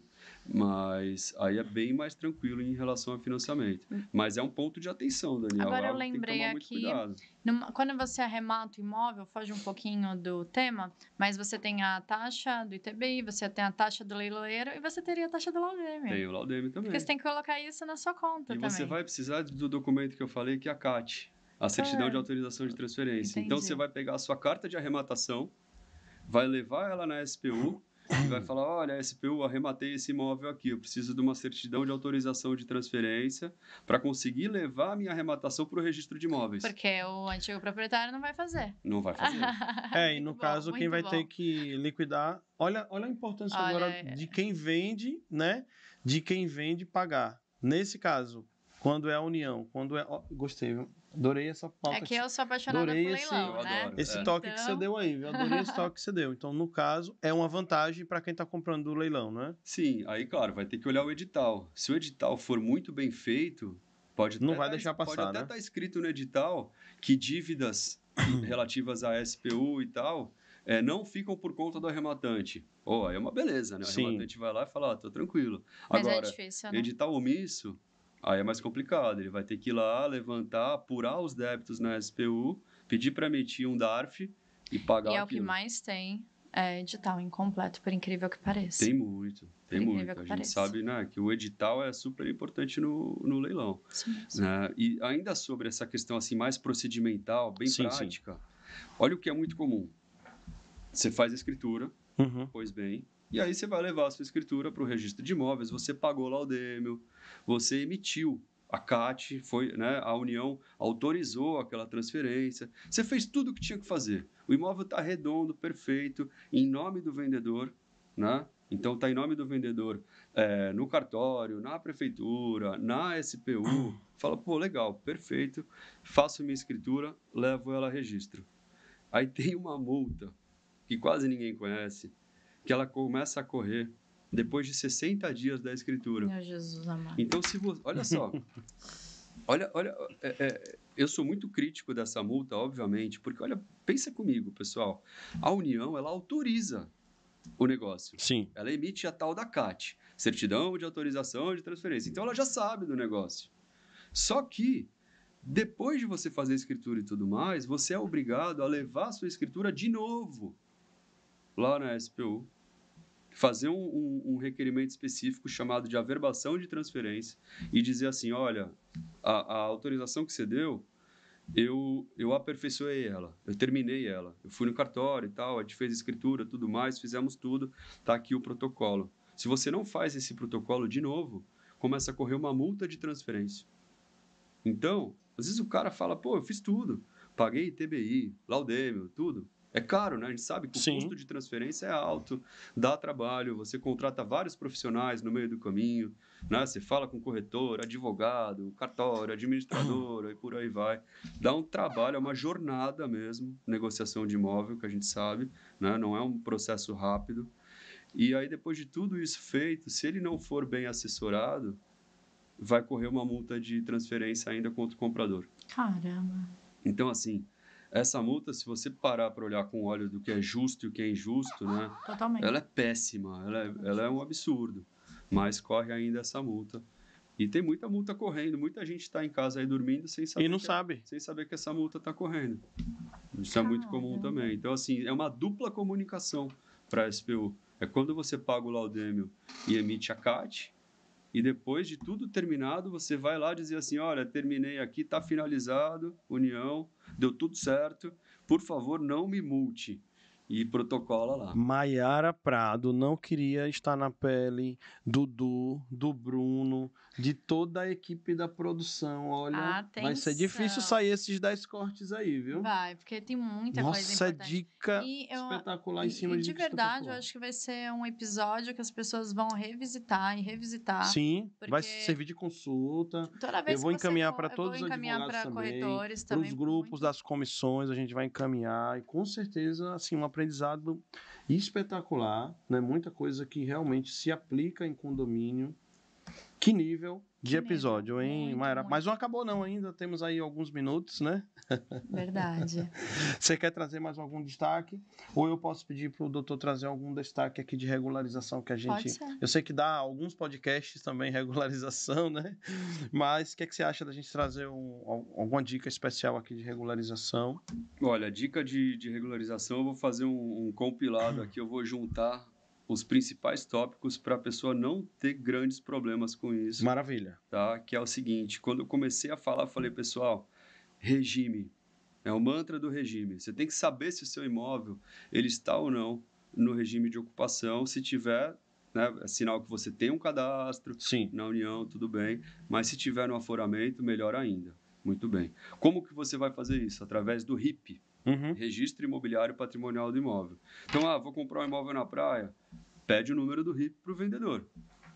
Mas aí é bem mais tranquilo em relação ao financiamento. Mas é um ponto de atenção, Daniel. Agora é eu algo que tem que lembrei tomar muito aqui, cuidado. numa- quando você arremata o imóvel, foge um pouquinho do tema, mas você tem a taxa do I T B I, você tem a taxa do leiloeiro e você teria a taxa do Laudemir. Tem o Laudemir também. Porque você tem que colocar isso na sua conta E também. você vai precisar do documento que eu falei, que é a C A T, a certidão Ah, de autorização de transferência. entendi. Então, você vai pegar a sua carta de arrematação, vai levar ela na S P U e vai falar, olha, S P U, arrematei esse imóvel aqui, eu preciso de uma certidão de autorização de transferência para conseguir levar a minha arrematação para o registro de imóveis. Porque o antigo proprietário não vai fazer. Não vai fazer. É, e Muito no bom, caso, quem muito vai bom. ter que liquidar. Olha, olha a importância Olha, agora é- de quem vende, né? De quem vende pagar. Nesse caso, quando é a união, quando é. Ó, gostei, viu? Adorei essa pauta. É que eu sou apaixonada Adorei por esse- leilão, Eu né? adoro. Esse É. toque que você Então- deu aí, viu? Adorei esse toque que você deu. Então, no caso, é uma vantagem para quem está comprando do leilão, né? Sim, aí, claro, vai ter que olhar o edital. Se o edital for muito bem feito, pode Não até vai tá, deixar pode passar, até né? estar escrito no edital que dívidas relativas à S P U e tal é, não ficam por conta do arrematante. Oh, aí é uma beleza, né? O Sim. arrematante vai lá e fala, ah, tô tranquilo. Mas Agora, é difícil, né? edital omisso, aí é mais complicado. Ele vai ter que ir lá, levantar, apurar os débitos na S P U, pedir para emitir um D A R F e pagar E é o que aquilo. mais tem é edital incompleto, por incrível que pareça. Tem muito, tem incrível muito. que A gente pareça. sabe, né, que o edital é super importante no, no leilão. Isso mesmo. Né? E ainda sobre essa questão assim mais procedimental, bem Sim, prática, olha o que é muito comum. Você faz a escritura, Uhum. pois bem, e aí você vai levar a sua escritura para o registro de imóveis, você pagou lá o Laudemio, você emitiu a C A T, foi, né, a União autorizou aquela transferência, você fez tudo o que tinha que fazer. O imóvel está redondo, perfeito, em nome do vendedor, né? Então está em nome do vendedor é, no cartório, na prefeitura, na S P U. Fala, pô, legal, perfeito, faço minha escritura, levo ela a registro. Aí tem uma multa que quase ninguém conhece, que ela começa a correr depois de sessenta dias da escritura. Meu Jesus amado. Então, se você, olha só, olha, olha, é, é, eu sou muito crítico dessa multa, obviamente, porque olha, pensa comigo, pessoal, a União ela autoriza o negócio, Sim. ela emite a tal da C A T, certidão de autorização de transferência. Então, ela já sabe do negócio. Só que depois de você fazer a escritura e tudo mais, você é obrigado a levar a sua escritura de novo lá na S P U, fazer um, um, um requerimento específico chamado de averbação de transferência e dizer assim, olha, a, a autorização que você deu, eu, eu aperfeiçoei ela, eu terminei ela, eu fui no cartório e tal, a gente fez a escritura, tudo mais, fizemos tudo, tá aqui o protocolo. Se você não faz esse protocolo de novo, começa a correr uma multa de transferência. Então, às vezes o cara fala, pô, eu fiz tudo, paguei I T B I, Laudemio, tudo. É caro, né? A gente sabe que o Sim. custo de transferência é alto, dá trabalho, você contrata vários profissionais no meio do caminho, né? Você fala com corretor, advogado, cartório, administradora e por aí vai. Dá um trabalho, é uma jornada mesmo, negociação de imóvel, que a gente sabe, né? Não é um processo rápido. E aí, depois de tudo isso feito, se ele não for bem assessorado, vai correr uma multa de transferência ainda contra o comprador. Caramba. Então, assim, essa multa, se você parar para olhar com o olho do que é justo e o que é injusto, né, Totalmente. ela é péssima, ela é, ela é um absurdo. mas corre ainda essa multa. E tem muita multa correndo, muita gente está em casa aí dormindo sem saber, E não que, sabe. sem saber que essa multa está correndo. Isso é muito comum também. Então, assim, é uma dupla comunicação para a S P U. É quando você paga o laudêmio e emite a C A T, e depois de tudo terminado, você vai lá dizer assim, olha, terminei aqui, está finalizado, União, deu tudo certo, por favor, não me multe. E protocola lá. Maiara Prado não queria estar na pele do Du, do Bruno, de toda a equipe da produção. Olha, Atenção. vai ser difícil sair esses dez cortes aí, viu? Vai, porque tem muita Nossa, coisa importante. dica E eu- espetacular e, em cima e de de dica verdade, eu espetacular. acho que vai ser um episódio que as pessoas vão revisitar e revisitar. Sim, vai porque servir de consulta. Toda vez Eu vou que você encaminhar co- para eu vou todos os encaminhar advogados para também, corretores para também. os grupos muito. das comissões, a gente vai encaminhar e com certeza assim um aprendizado espetacular, né? Muita coisa que realmente se aplica em condomínio. Que nível de Que episódio, nível. hein, Muito, Mayra? muito. Mas não acabou não ainda, temos aí alguns minutos, né? Verdade. Você quer trazer mais algum destaque? Ou eu posso pedir para o doutor trazer algum destaque aqui de regularização que a gente... Pode ser. Eu sei que dá alguns podcasts também regularização, né? Mas o que, é que você acha da gente trazer um, alguma dica especial aqui de regularização? Olha, dica de, de regularização, eu vou fazer um, um compilado aqui, eu vou juntar os principais tópicos para a pessoa não ter grandes problemas com isso. Maravilha. Tá? Que é o seguinte, quando eu comecei a falar, eu falei, pessoal, regime, é o mantra do regime. Você tem que saber se o seu imóvel ele está ou não no regime de ocupação. Se tiver, né, é sinal que você tem um cadastro Sim. na União, tudo bem. Mas se tiver no aforamento, melhor ainda. Muito bem. Como que você vai fazer isso? Através do R I P, Uhum. Registro Imobiliário Patrimonial do Imóvel. Então, ah, vou comprar um imóvel na praia, pede o número do R I P para o vendedor.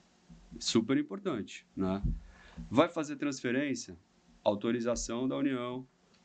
Super importante, né? Vai fazer transferência? Autorização da União,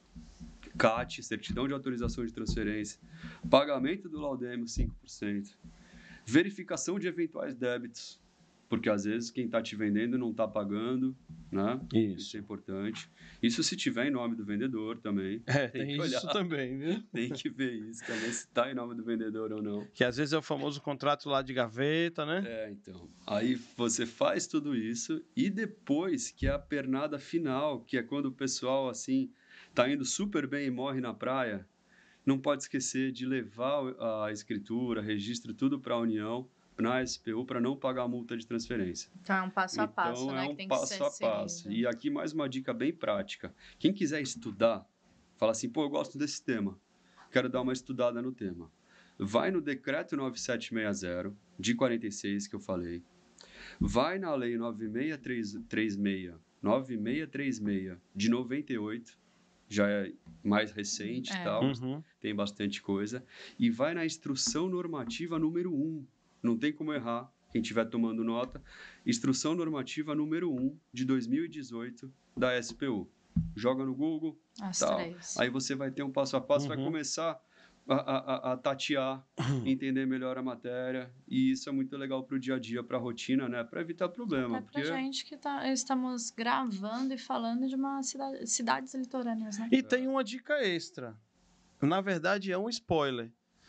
C A T, certidão de autorização de transferência, pagamento do laudêmio cinco por cento, verificação de eventuais débitos, porque às vezes quem está te vendendo não está pagando, né? Isso. Isso é importante. Isso se tiver em nome do vendedor também. É, tem, tem que olhar, isso também, viu? tem que ver isso também, se está em nome do vendedor ou não. Que às vezes é o famoso contrato lá de gaveta, né? É, então. Aí você faz tudo isso e depois que é a pernada final, que é quando o pessoal, assim, tá indo super bem e morre na praia, não pode esquecer de levar a escritura, registro, tudo para a União, na S P U, para não pagar a multa de transferência. Então é um passo a passo, Então, né? é um que tem passo que ser a passo. seguido. E aqui mais uma dica bem prática. Quem quiser estudar, fala assim, pô, eu gosto desse tema, quero dar uma estudada no tema. Vai no Decreto nove sete seis zero, de quarenta e seis, que eu falei. Vai na Lei nove seis três seis, nove seis três seis, de noventa e oito, já é mais recente e É. tal, Uhum. tem bastante coisa. E vai na Instrução Normativa número um, não tem como errar, quem estiver tomando nota. Instrução Normativa número um, de dois mil e dezoito, da S P U. Joga no Google, As tal. três. Aí você vai ter um passo a passo, Uhum. vai começar a, a, a tatear, entender melhor a matéria, e isso é muito legal para o dia a dia, para a rotina, né? Para evitar problema. Até pra porque... gente que tá, estamos gravando e falando de uma cidade, cidades litorâneas, né? E tem uma dica extra. Na verdade, é um spoiler.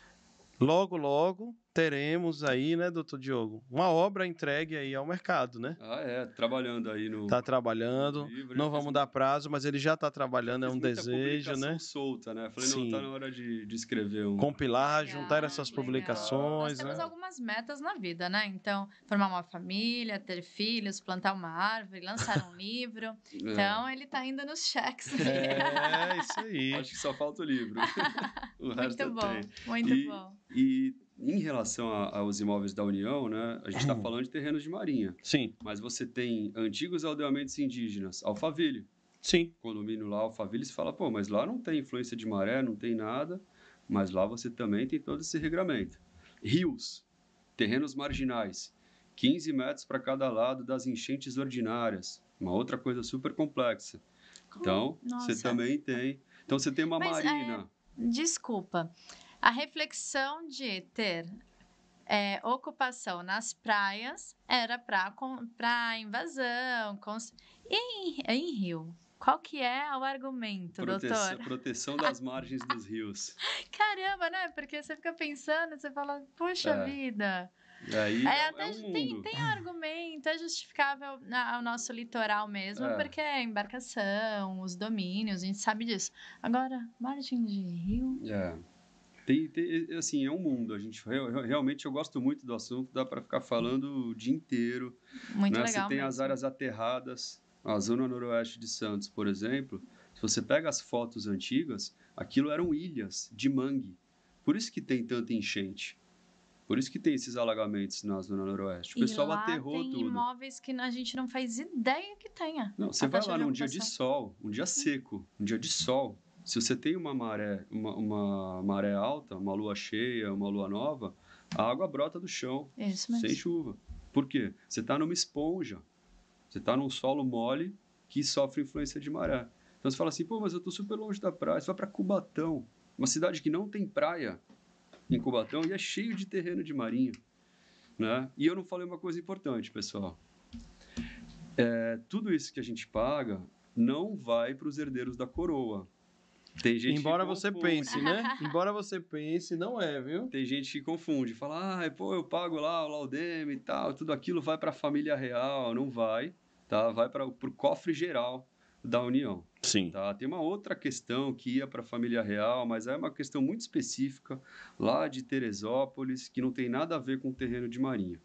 Logo, logo, teremos aí, né, doutor Diogo, uma obra entregue aí ao mercado, né? Ah, é, trabalhando aí no... Tá trabalhando, no livro, não já vamos fiz dar muito- prazo, mas ele já está trabalhando, é fiz um muita desejo, publicação né? solta, né? Falei, não, Sim. tá na hora de, de escrever um... Compilar, Legal, juntar essas legal. publicações, Nós temos né? algumas metas na vida, né? Então, formar uma família, ter filhos, plantar uma árvore, lançar um livro. Então, ele tá indo nos cheques. É, isso aí. Acho que só falta o livro. O resto Muito eu bom, tenho. muito E- bom. E em relação a- aos imóveis da União, né? A gente está falando de terrenos de marinha. Sim, Mas você tem antigos aldeamentos indígenas, Alphaville. sim. Condomínio lá, Alphaville, você fala, pô, mas lá não tem influência de maré, não tem nada. Mas lá você também tem todo esse regramento. Rios, terrenos marginais, quinze metros para cada lado das enchentes ordinárias. Uma outra coisa super complexa. Então, Nossa. você também tem... Então, você tem uma Mas, marina. Desculpa. A reflexão de ter é, ocupação nas praias era para invasão. Cons... E em, em rio? Qual que é o argumento, Proteção, doutor? proteção das margens dos rios. Caramba, né? Porque você fica pensando, você fala, puxa É. vida. Aí É, é, até é um tem, mundo. tem argumento, é justificável na- o nosso litoral mesmo, É. porque é embarcação, os domínios, a gente sabe disso. Agora, margem de rio... É. Tem, tem, assim, é um mundo. A gente real- realmente eu gosto muito do assunto, dá para ficar falando o dia inteiro, Muito né? Você legal tem mesmo. as áreas aterradas, a zona noroeste de Santos, por exemplo. Se você pega as fotos antigas, aquilo eram ilhas de mangue. Por isso que tem tanta enchente. Por isso que tem esses alagamentos na zona noroeste. O E pessoal lá aterrou tem tudo. imóveis que a gente não faz ideia que tenha. Não, você a vai taxa lá de num dia de ocupação. sol, um dia seco, um dia de sol. Se você tem uma maré, uma, uma maré alta, uma lua cheia, uma lua nova, a água brota do chão, Isso sem mesmo. chuva. Por quê? Você está numa esponja. Você está num solo mole que sofre influência de maré. Então você fala assim, pô, mas eu estou super longe da praia. Você vai para Cubatão, uma cidade que não tem praia em Cubatão e é cheio de terreno de marinha. Né? E eu não falei uma coisa importante, pessoal. É, tudo isso que a gente paga não vai para os herdeiros da coroa. Tem gente Embora que você confunde. pense, né? Embora você pense, não é, viu? Tem gente que confunde, fala, ah, pô, eu pago lá o Laudeme e tal, tudo aquilo vai para a família real. Não vai, tá? Vai para o cofre geral da União. Sim. Tá? Tem uma outra questão que ia para a família real, mas é uma questão muito específica lá de Teresópolis, que não tem nada a ver com o terreno de marinha.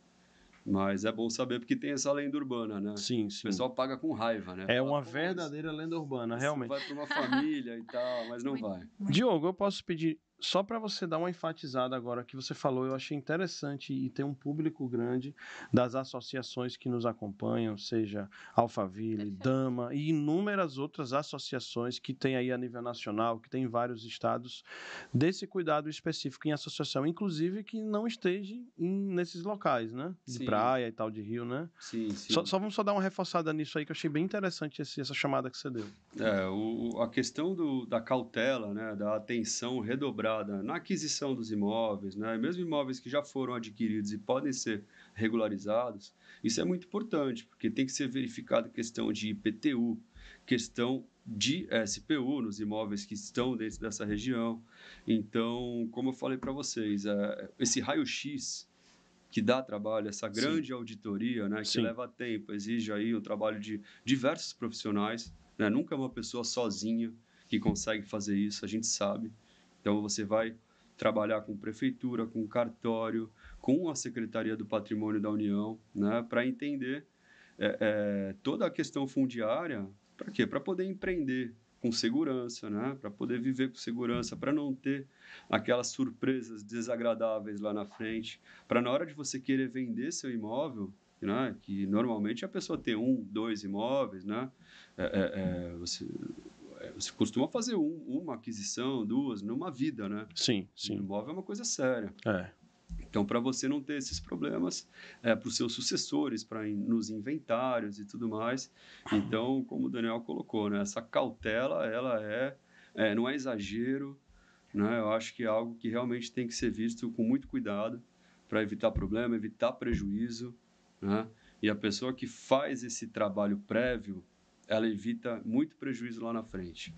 Mas é bom saber porque tem essa lenda urbana, né? Sim, O sim. pessoal paga com raiva, né? É Fala, uma "Pô, verdadeira lenda urbana, isso realmente. vai para uma família e tal, mas não Muito, vai. muito. Diogo, eu posso pedir só para você dar uma enfatizada agora que você falou, eu achei interessante e tem um público grande das associações que nos acompanham, seja Alphaville, Perfeito. Dama e inúmeras outras associações que tem aí a nível nacional, que tem em vários estados, desse cuidado específico em associação, inclusive que não esteja em, nesses locais, né? De Sim. praia e tal, de rio, né? Sim, sim. Só, só vamos só dar uma reforçada nisso aí que eu achei bem interessante esse, essa chamada que você deu. É, o, a questão do, da cautela, né, da atenção redobrada na aquisição dos imóveis, né, mesmo imóveis que já foram adquiridos e podem ser regularizados, isso é muito importante, porque tem que ser verificada a questão de I P T U, questão de S P U nos imóveis que estão dentro dessa região. Então, como eu falei para vocês, é, esse raio-x que dá trabalho, essa grande Sim. auditoria, né, que Sim. leva tempo, exige aí o trabalho de diversos profissionais, né, nunca é uma pessoa sozinha que consegue fazer isso, a gente sabe. Então, você vai trabalhar com prefeitura, com cartório, com a Secretaria do Patrimônio da União, né, para entender é, é, toda a questão fundiária, para quê? Para poder empreender com segurança, né? Para poder viver com segurança, para não ter aquelas surpresas desagradáveis lá na frente, para na hora de você querer vender seu imóvel, né? Que normalmente a pessoa tem um, dois imóveis, né? É, é, é, você, você costuma fazer um, uma aquisição, duas, numa vida, né? Sim, sim. O imóvel é uma coisa séria. É. Então, para você não ter esses problemas, é, para os seus sucessores, para in, nos inventários e tudo mais. Então, como o Daniel colocou, né, essa cautela, ela é, é, não é exagero, né? Eu acho que é algo que realmente tem que ser visto com muito cuidado para evitar problema, evitar prejuízo, né? E a pessoa que faz esse trabalho prévio, ela evita muito prejuízo lá na frente.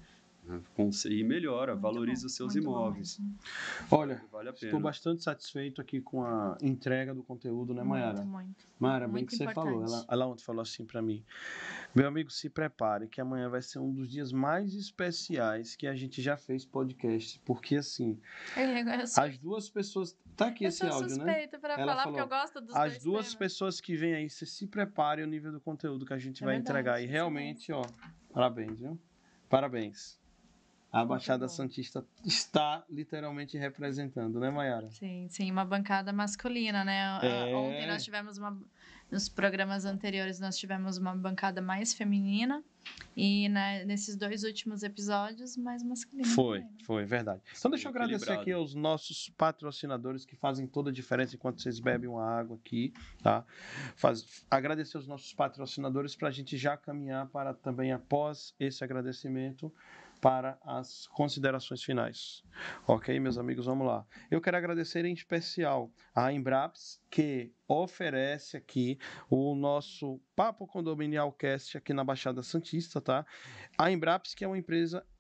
E melhora, Muito valoriza bom, os seus muito bom imóveis. mesmo. Olha, Vale a estou pena. bastante satisfeito aqui com a entrega do conteúdo, né, Mayara? Muito, muito. Mayara, bem Muito que você falou. Ela, importante. ela ontem falou assim para mim: meu amigo, se prepare, que amanhã vai ser um dos dias mais especiais que a gente já fez podcast, porque assim, Eu, eu sou, as duas pessoas. Tá aqui eu esse sou áudio, né? suspeita para Ela falar, porque falou, eu gosto dos as dois duas temas. pessoas que vêm aí, você se prepare o nível do conteúdo que a gente É vai verdade, entregar. E isso realmente, ó, parabéns, viu? Parabéns. A Baixada bom. Santista está literalmente representando, né, Mayara? Sim, sim, uma bancada masculina, né? É. Ontem nós tivemos uma. Nos programas anteriores, nós tivemos uma bancada mais feminina. E né, nesses dois últimos episódios, mais masculina. Foi, também, né? foi, verdade. Então deixa eu agradecer Equilibrado. aqui aos nossos patrocinadores que fazem toda a diferença enquanto vocês bebem uma água aqui, tá? Faz, agradecer aos nossos patrocinadores para a gente já caminhar para também após esse agradecimento para as considerações finais. Ok, meus amigos, vamos lá. Eu quero agradecer em especial a Embraps, que oferece aqui o nosso Papo Condominial Cast aqui na Baixada Santista, tá? A Embraps, que é uma empresa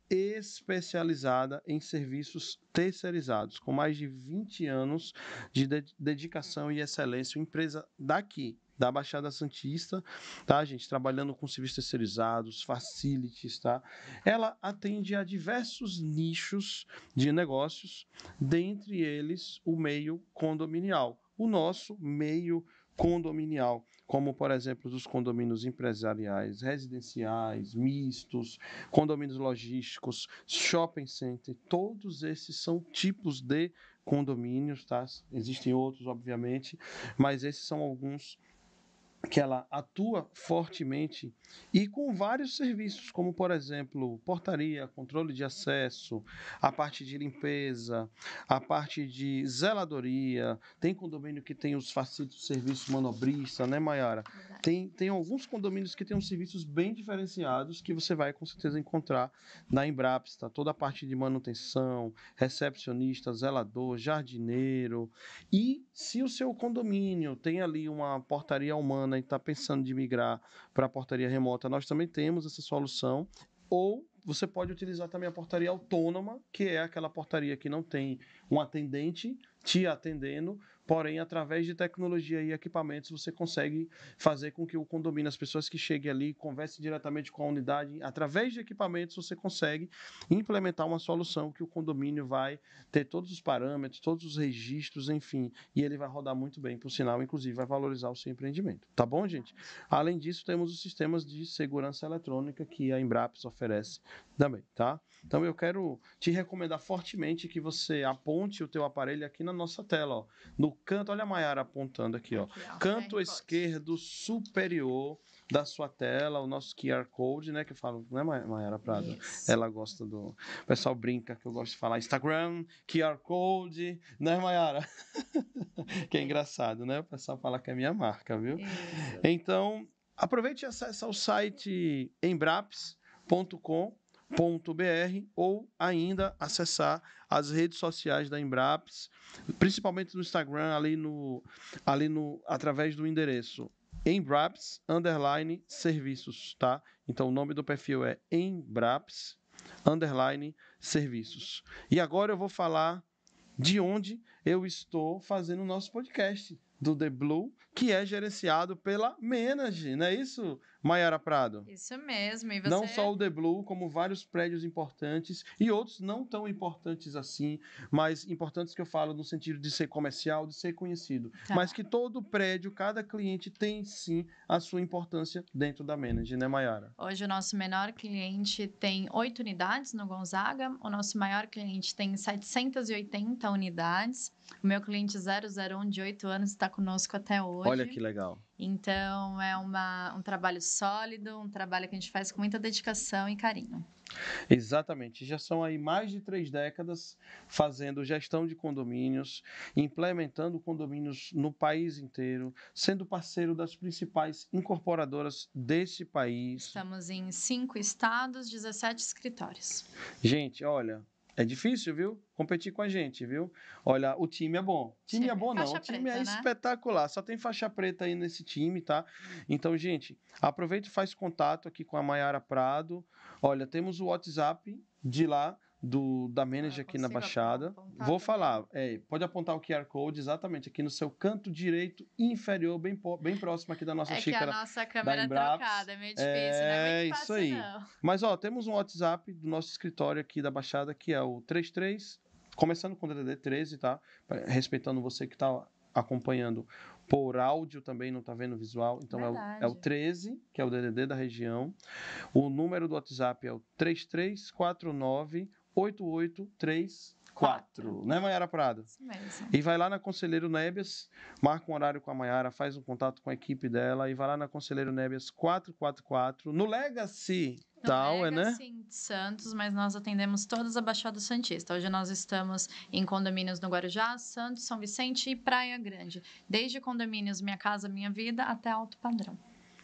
especializada em serviços terceirizados, com mais de vinte anos de de- dedicação e excelência, uma empresa daqui, da Baixada Santista, tá, gente? Trabalhando com serviços terceirizados, facilities, tá? Ela atende a diversos nichos de negócios, dentre eles o meio condominial. O nosso meio condominial, como, por exemplo, os condomínios empresariais, residenciais, mistos, condomínios logísticos, shopping center, todos esses são tipos de condomínios, tá? Existem outros, obviamente, mas esses são alguns que ela atua fortemente e com vários serviços, como, por exemplo, portaria, controle de acesso, a parte de limpeza, a parte de zeladoria. Tem condomínio que tem os facilities, serviço manobrista, né, Mayara? Tem, tem alguns condomínios que têm uns serviços bem diferenciados que você vai, com certeza, encontrar na Embraps, tá? Toda a parte de manutenção, recepcionista, zelador, jardineiro. E se o seu condomínio tem ali uma portaria humana e está pensando de migrar para a portaria remota, nós também temos essa solução. Ou você pode utilizar também a portaria autônoma, que é aquela portaria que não tem um atendente te atendendo, porém, através de tecnologia e equipamentos, você consegue fazer com que o condomínio, as pessoas que cheguem ali, conversem diretamente com a unidade. Através de equipamentos, você consegue implementar uma solução que o condomínio vai ter todos os parâmetros, todos os registros, enfim, e ele vai rodar muito bem, por sinal, inclusive, vai valorizar o seu empreendimento. Tá bom, gente? Além disso, temos os sistemas de segurança eletrônica que a Embraps oferece também, tá? Então, eu quero te recomendar fortemente que você aponte o teu aparelho aqui na nossa tela, ó. No canto, olha a Mayara apontando aqui, ó. Aqui, ó, Canto Q R Code. esquerdo superior da sua tela, o nosso Q R Code, né? Que eu falo, né, Mayara Prado? Isso. Ela gosta do. O pessoal brinca que eu gosto de falar Instagram, Q R Code, né, Mayara? Que é engraçado, né? O pessoal fala que é minha marca, viu? Isso. Então, aproveite e acesse o site embraps ponto com ponto b r ou ainda acessar as redes sociais da Embraps, principalmente no Instagram, ali no, ali no, através do endereço Embraps underline serviços, tá? Então o nome do perfil é Embraps underline serviços. E agora eu vou falar de onde eu estou fazendo o nosso podcast, do The Blue, que é gerenciado pela Menage, não é isso, Mayara Prado? Isso mesmo. E você... Não só o The Blue, como vários prédios importantes e outros não tão importantes assim, mas importantes que eu falo no sentido de ser comercial, de ser conhecido. Tá. Mas que todo prédio, cada cliente tem sim a sua importância dentro da Menage, né, Mayara? Hoje o nosso menor cliente tem oito unidades no Gonzaga, o nosso maior cliente tem setecentas e oitenta unidades. O meu cliente zero zero um de oito anos está conosco até hoje. Olha que legal. Então, é uma, um trabalho sólido, um trabalho que a gente faz com muita dedicação e carinho. Exatamente. Já são aí mais de três décadas fazendo gestão de condomínios, implementando condomínios no país inteiro, sendo parceiro das principais incorporadoras desse país. Estamos em cinco estados, dezessete escritórios. Gente, olha, é difícil, viu? Competir com a gente, viu? Olha, o time é bom. O time, time é bom, não. O time preta, é né? espetacular. Só tem faixa preta aí nesse time, tá? Então, gente, aproveita e faz contato aqui com a Mayara Prado. Olha, temos o WhatsApp de lá, do, da Menage aqui na Baixada. Vou falar, é, pode apontar o Q R Code exatamente aqui no seu canto direito inferior, bem, bem próximo aqui da nossa é xícara. É que a nossa câmera é trocada, é meio difícil, é, não é muito isso fácil, aí. não. Mas, ó, temos um WhatsApp do nosso escritório aqui da Baixada, que é o trinta e três, começando com o D D D treze, tá? Respeitando você que está acompanhando por áudio também, não está vendo visual. Então é o, é o treze, que é o D D D da região. O número do WhatsApp é o três três quatro nove oito oito três quatro, né, Mayara Prado? Isso mesmo. E vai lá na Conselheiro Nébias, marca um horário com a Mayara, faz um contato com a equipe dela e vai lá na Conselheiro Nébias quatrocentos e quarenta e quatro, no Legacy No Tal, Legacy, é, né? Santos, mas nós atendemos todas a Baixada Santista. Hoje nós estamos em condomínios no Guarujá, Santos, São Vicente e Praia Grande. Desde condomínios Minha Casa Minha Vida até Alto Padrão.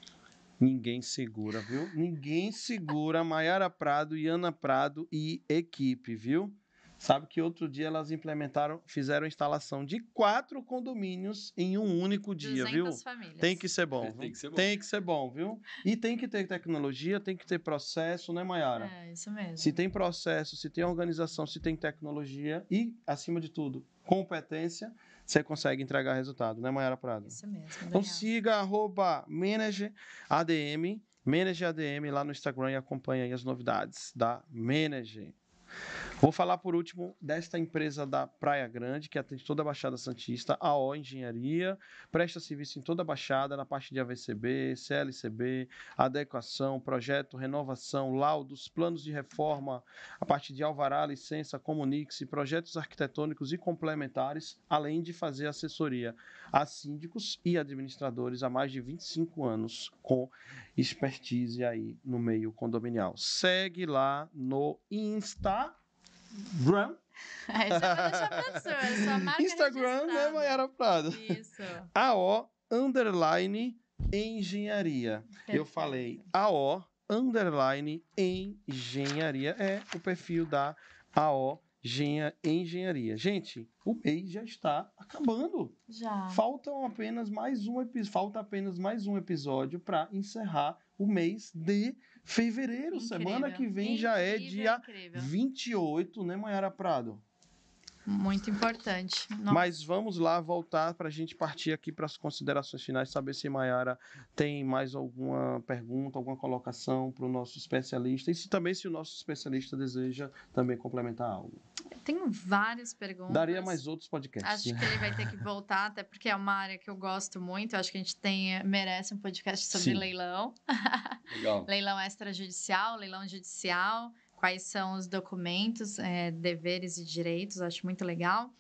Ninguém segura, viu? Ninguém segura Mayara Prado e Ana Prado e equipe, viu? Sabe que outro dia elas implementaram, fizeram a instalação de quatro condomínios em um único dia, viu? duzentas famílias. Tem que ser bom, Tem viu? que ser bom. Tem que ser bom, viu? E tem que ter tecnologia, tem que ter processo, né, Mayara? É, isso mesmo. Se tem processo, se tem organização, se tem tecnologia e, acima de tudo, competência, você consegue entregar resultado, né, Mayara Prado? Isso mesmo. Então Daniel. siga arroba Manager A D M, Manager A D M lá no Instagram e acompanhe aí as novidades da Manager. Vou falar por último desta empresa da Praia Grande, que atende toda a Baixada Santista, A O Engenharia, presta serviço em toda a Baixada, na parte de A V C B, C L C B, adequação, projeto, renovação, laudos, planos de reforma, a parte de alvará, licença, comunique-se, projetos arquitetônicos e complementares, além de fazer assessoria a síndicos e administradores há mais de vinte e cinco anos, com expertise aí no meio condominial. Segue lá no Instagram. Aí você vai deixar pra sua, é sua marca Instagram, né, registrada. Mayara Prado? Isso. A O underline engenharia. Eu Perfeito. falei A O underline engenharia. É o perfil da A O Genha- Engenharia. Gente, o mês já está acabando. Já. Faltam apenas mais um episódio. Falta apenas mais um episódio para encerrar o mês de fevereiro. Incrível. Semana que vem já é Incrível, dia incrível. vinte e oito, né, Mayara Prado? Muito importante. Nossa. Mas vamos lá voltar para a gente partir aqui para as considerações finais, saber se Mayara tem mais alguma pergunta, alguma colocação para o nosso especialista e se também se o nosso especialista deseja também complementar algo. Eu tenho várias perguntas. Daria mais outros podcasts. Acho né? que ele vai ter que voltar, até porque é uma área que eu gosto muito. Eu acho que a gente tem, merece um podcast sobre Sim. leilão. Legal. Leilão extrajudicial, leilão judicial, quais são os documentos, é, deveres e direitos, acho muito legal.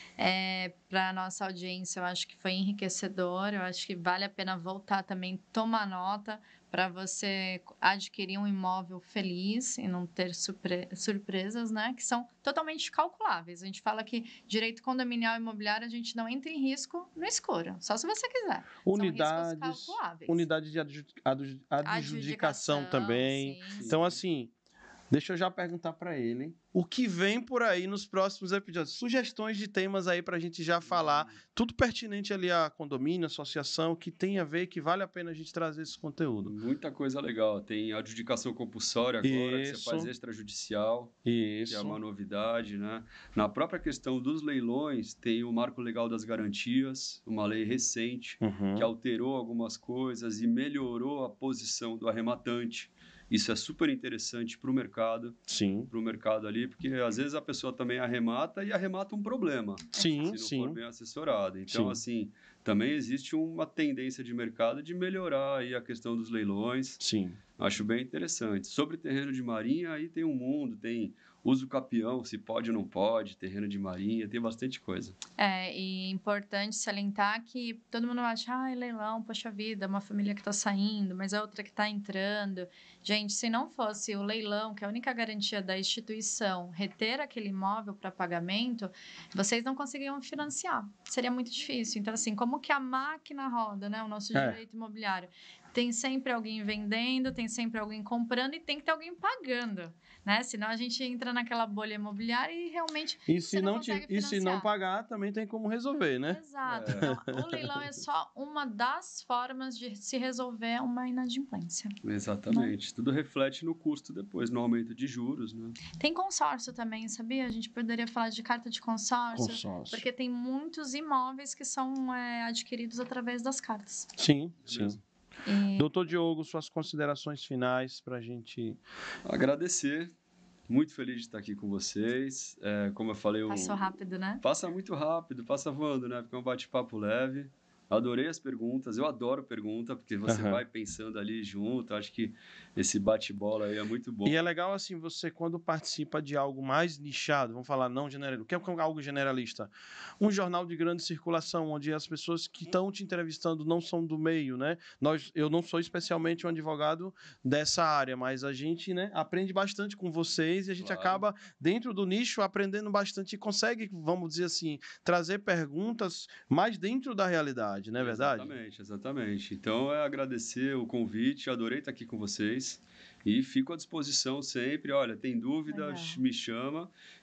É, para a nossa audiência, eu acho que foi enriquecedor, eu acho que vale a pena voltar também, tomar nota para você adquirir um imóvel feliz e não ter surpre- surpresas, né, que são totalmente calculáveis. A gente fala que direito condominial e imobiliário a gente não entra em risco no escuro, só se você quiser. Unidades, São riscos calculáveis. unidade de adju- adju- adjudicação também. sim, Então, sim. assim, deixa eu já perguntar para ele o que vem por aí nos próximos episódios. Sugestões de temas aí para a gente já falar. Tudo pertinente ali a condomínio, associação, que tem a ver, que vale a pena a gente trazer esse conteúdo. Muita coisa legal. Tem adjudicação compulsória agora, que você Isso. faz extrajudicial, que Isso. é uma novidade, né? Na própria questão dos leilões, tem o Marco Legal das Garantias, uma lei recente, Uhum. que alterou algumas coisas e melhorou a posição do arrematante. Isso é super interessante para o mercado, Sim. para o mercado ali, porque às vezes a pessoa também arremata e arremata um problema, Sim, se não for sim. bem assessorado. Então, Sim. assim, também existe uma tendência de mercado de melhorar aí a questão dos leilões. Sim. Acho bem interessante. Sobre terreno de marinha, aí tem um mundo, tem uso capião, se pode ou não pode, terreno de marinha, tem bastante coisa. É, e é importante salientar que todo mundo acha, ah, leilão, poxa vida, uma família que está saindo, mas a outra que está entrando. Gente, se não fosse o leilão, que é a única garantia da instituição, reter aquele imóvel para pagamento, vocês não conseguiriam financiar. Seria muito difícil. Então, assim, como que a máquina roda, né? O nosso É. direito imobiliário. Tem sempre alguém vendendo, tem sempre alguém comprando e tem que ter alguém pagando, né? Senão a gente entra naquela bolha imobiliária e realmente E você se não não, te, consegue e se não financiar. pagar, também tem como resolver, né? Exato. É. Então, o leilão é só uma das formas de se resolver uma inadimplência. Exatamente. Tudo reflete no custo depois, no aumento de juros, né? Tem consórcio também, sabia? A gente poderia falar de carta de consórcio, Consórcio. porque tem muitos imóveis que são é, adquiridos através das cartas. Sim, É sim. mesmo. E Doutor Diogo, suas considerações finais para a gente. Agradecer. Muito feliz de estar aqui com vocês. É, como eu falei, o- passou rápido, né? passa muito rápido, passa voando, né? Porque é um bate-papo leve. Adorei as perguntas, eu adoro pergunta, porque você Aham. vai pensando ali junto. Acho que esse bate-bola aí é muito bom. E é legal, assim, você quando participa de algo mais nichado, vamos falar não generalista, o que é algo generalista? Um jornal de grande circulação, onde as pessoas que estão te entrevistando não são do meio, né? Nós, eu não sou especialmente um advogado dessa área, mas a gente, né, aprende bastante com vocês e a gente Claro. acaba, dentro do nicho, aprendendo bastante e consegue, vamos dizer assim, trazer perguntas mais dentro da realidade, não é verdade? Exatamente, exatamente. Então, é agradecer o convite, adorei estar aqui com vocês e fico à disposição sempre. Olha, tem dúvida, Legal. me chama,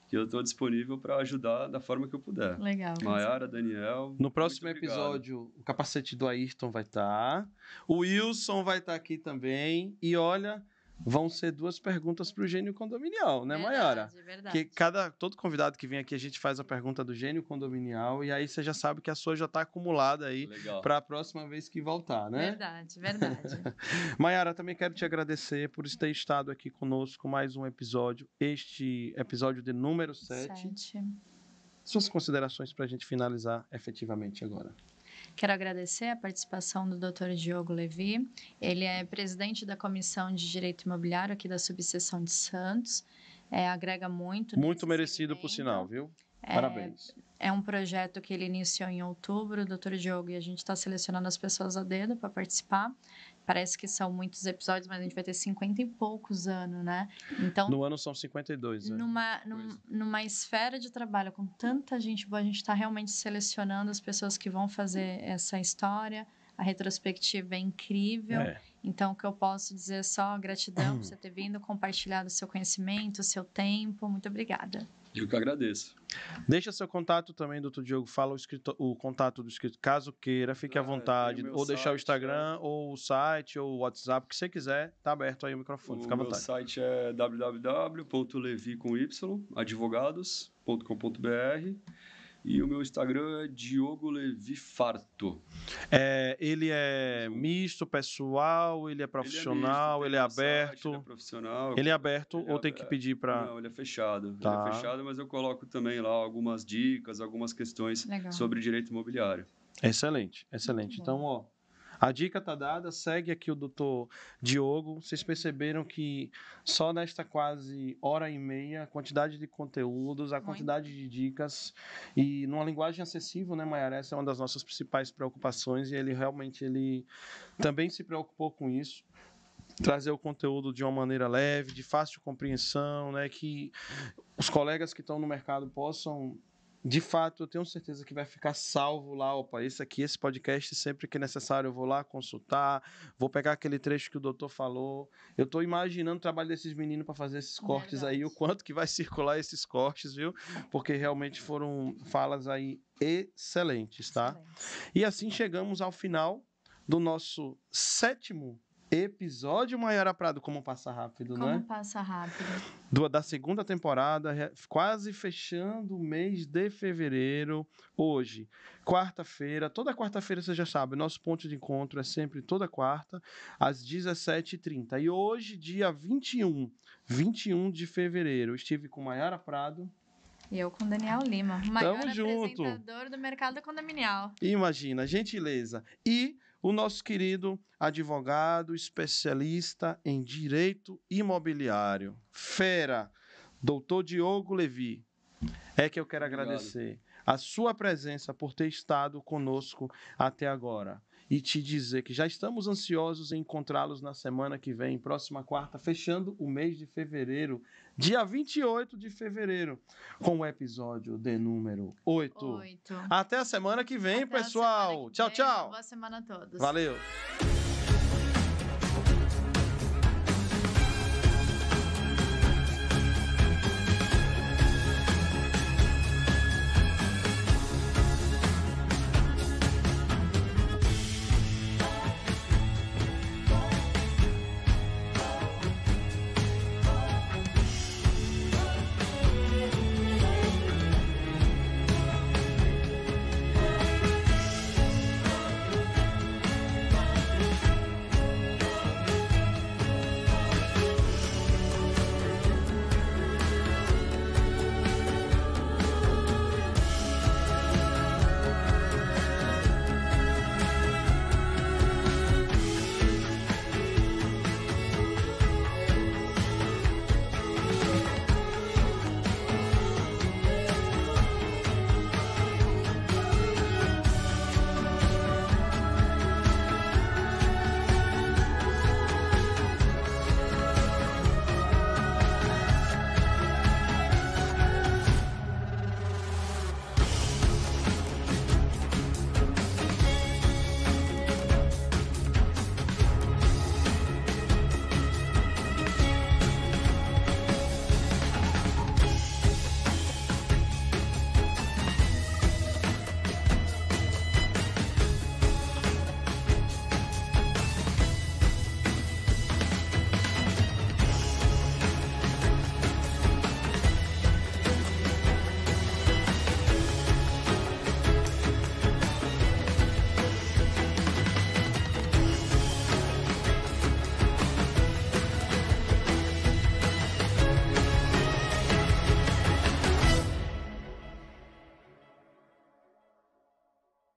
que eu estou disponível para ajudar da forma que eu puder. Legal. Maiara, Daniel. No próximo episódio, o capacete do Ayrton vai estar. Tá. O Wilson vai estar tá aqui também. E olha, vão ser duas perguntas para o gênio condominial, né, Maiara? Verdade, verdade. Que cada, todo convidado que vem aqui, a gente faz a pergunta do gênio condominial. E aí você já sabe que a sua já está acumulada aí para a próxima vez que voltar, né? Verdade, verdade. Maiara, também quero te agradecer por ter estado aqui conosco mais um episódio. Este episódio de número sete. Sete. Suas considerações para a gente finalizar efetivamente agora. Quero agradecer a participação do doutor Diogo Levi. Ele é presidente da Comissão de Direito Imobiliário aqui da Subseção de Santos. É, agrega muito. Muito merecido, segmento. Por sinal, viu? Parabéns. É, é um projeto que ele iniciou em outubro, doutor Diogo, e a gente está selecionando as pessoas a dedo para participar. Parece que são muitos episódios, mas a gente vai ter cinquenta e poucos anos, né? Então, no ano são cinquenta e dois. Numa, num, numa esfera de trabalho com tanta gente boa, a gente está realmente selecionando as pessoas que vão fazer essa história. A retrospectiva é incrível. É. Então, o que eu posso dizer é só gratidão por você ter vindo, compartilhado o seu conhecimento, o seu tempo. Muito obrigada. Eu que agradeço. Deixa seu contato também, doutor Diogo. Fala o, escrito, o contato do escritório. Caso queira, fique ah, à vontade. Ou deixar site, o Instagram, é... ou o site, ou o WhatsApp, o que você quiser. Tá aberto aí o microfone. O Fica à vontade. O site é w w w ponto levi com y advogados ponto com ponto b r e o meu Instagram é Diogo Levi Farto. É, ele é misto, pessoal, ele é profissional, ele é, misto, ele é aberto. Site, ele é profissional. Ele é aberto ele ou é tem que pedir para... Não, ele é fechado. Tá. Ele é fechado, mas eu coloco também lá algumas dicas, algumas questões Legal. Sobre direito imobiliário. Excelente, excelente. Então, ó, a dica tá dada, segue aqui o doutor Diogo. Vocês perceberam que só nesta quase hora e meia, a quantidade de conteúdos, a quantidade de dicas e numa linguagem acessível, né, Maiara? Essa é uma das nossas principais preocupações e ele realmente ele também se preocupou com isso. Trazer o conteúdo de uma maneira leve, de fácil compreensão, né, que os colegas que estão no mercado possam... De fato, eu tenho certeza que vai ficar salvo lá, opa, esse aqui, esse podcast, sempre que necessário eu vou lá consultar, vou pegar aquele trecho que o doutor falou. Eu estou imaginando o trabalho desses meninos para fazer esses cortes Verdade. Aí, o quanto que vai circular esses cortes, viu? Porque realmente foram falas aí excelentes, tá? Excelente. E assim chegamos ao final do nosso sétimo episódio, Maiara Prado. Como passa rápido, Como né? Como passa rápido. Do, da segunda temporada, quase fechando o mês de fevereiro. Hoje, quarta-feira. Toda quarta-feira, você já sabe, nosso ponto de encontro é sempre toda quarta, às dezessete e trinta. E hoje, dia vinte e um, vinte e um de fevereiro, estive com Maiara Prado. E eu com Daniel Lima, o maior Tamo junto. apresentador do mercado condominial. Imagina, gentileza. E o nosso querido advogado especialista em direito imobiliário, fera, doutor Diogo Levi. É que eu quero Obrigado. Agradecer a sua presença por ter estado conosco até agora. E te dizer que já estamos ansiosos em encontrá-los na semana que vem, próxima quarta, fechando o mês de fevereiro, dia vinte e oito de fevereiro, com o episódio de número oito. oito. Até a semana que vem, Até pessoal. Semana que tchau, vem. tchau. Boa semana a todos. Valeu.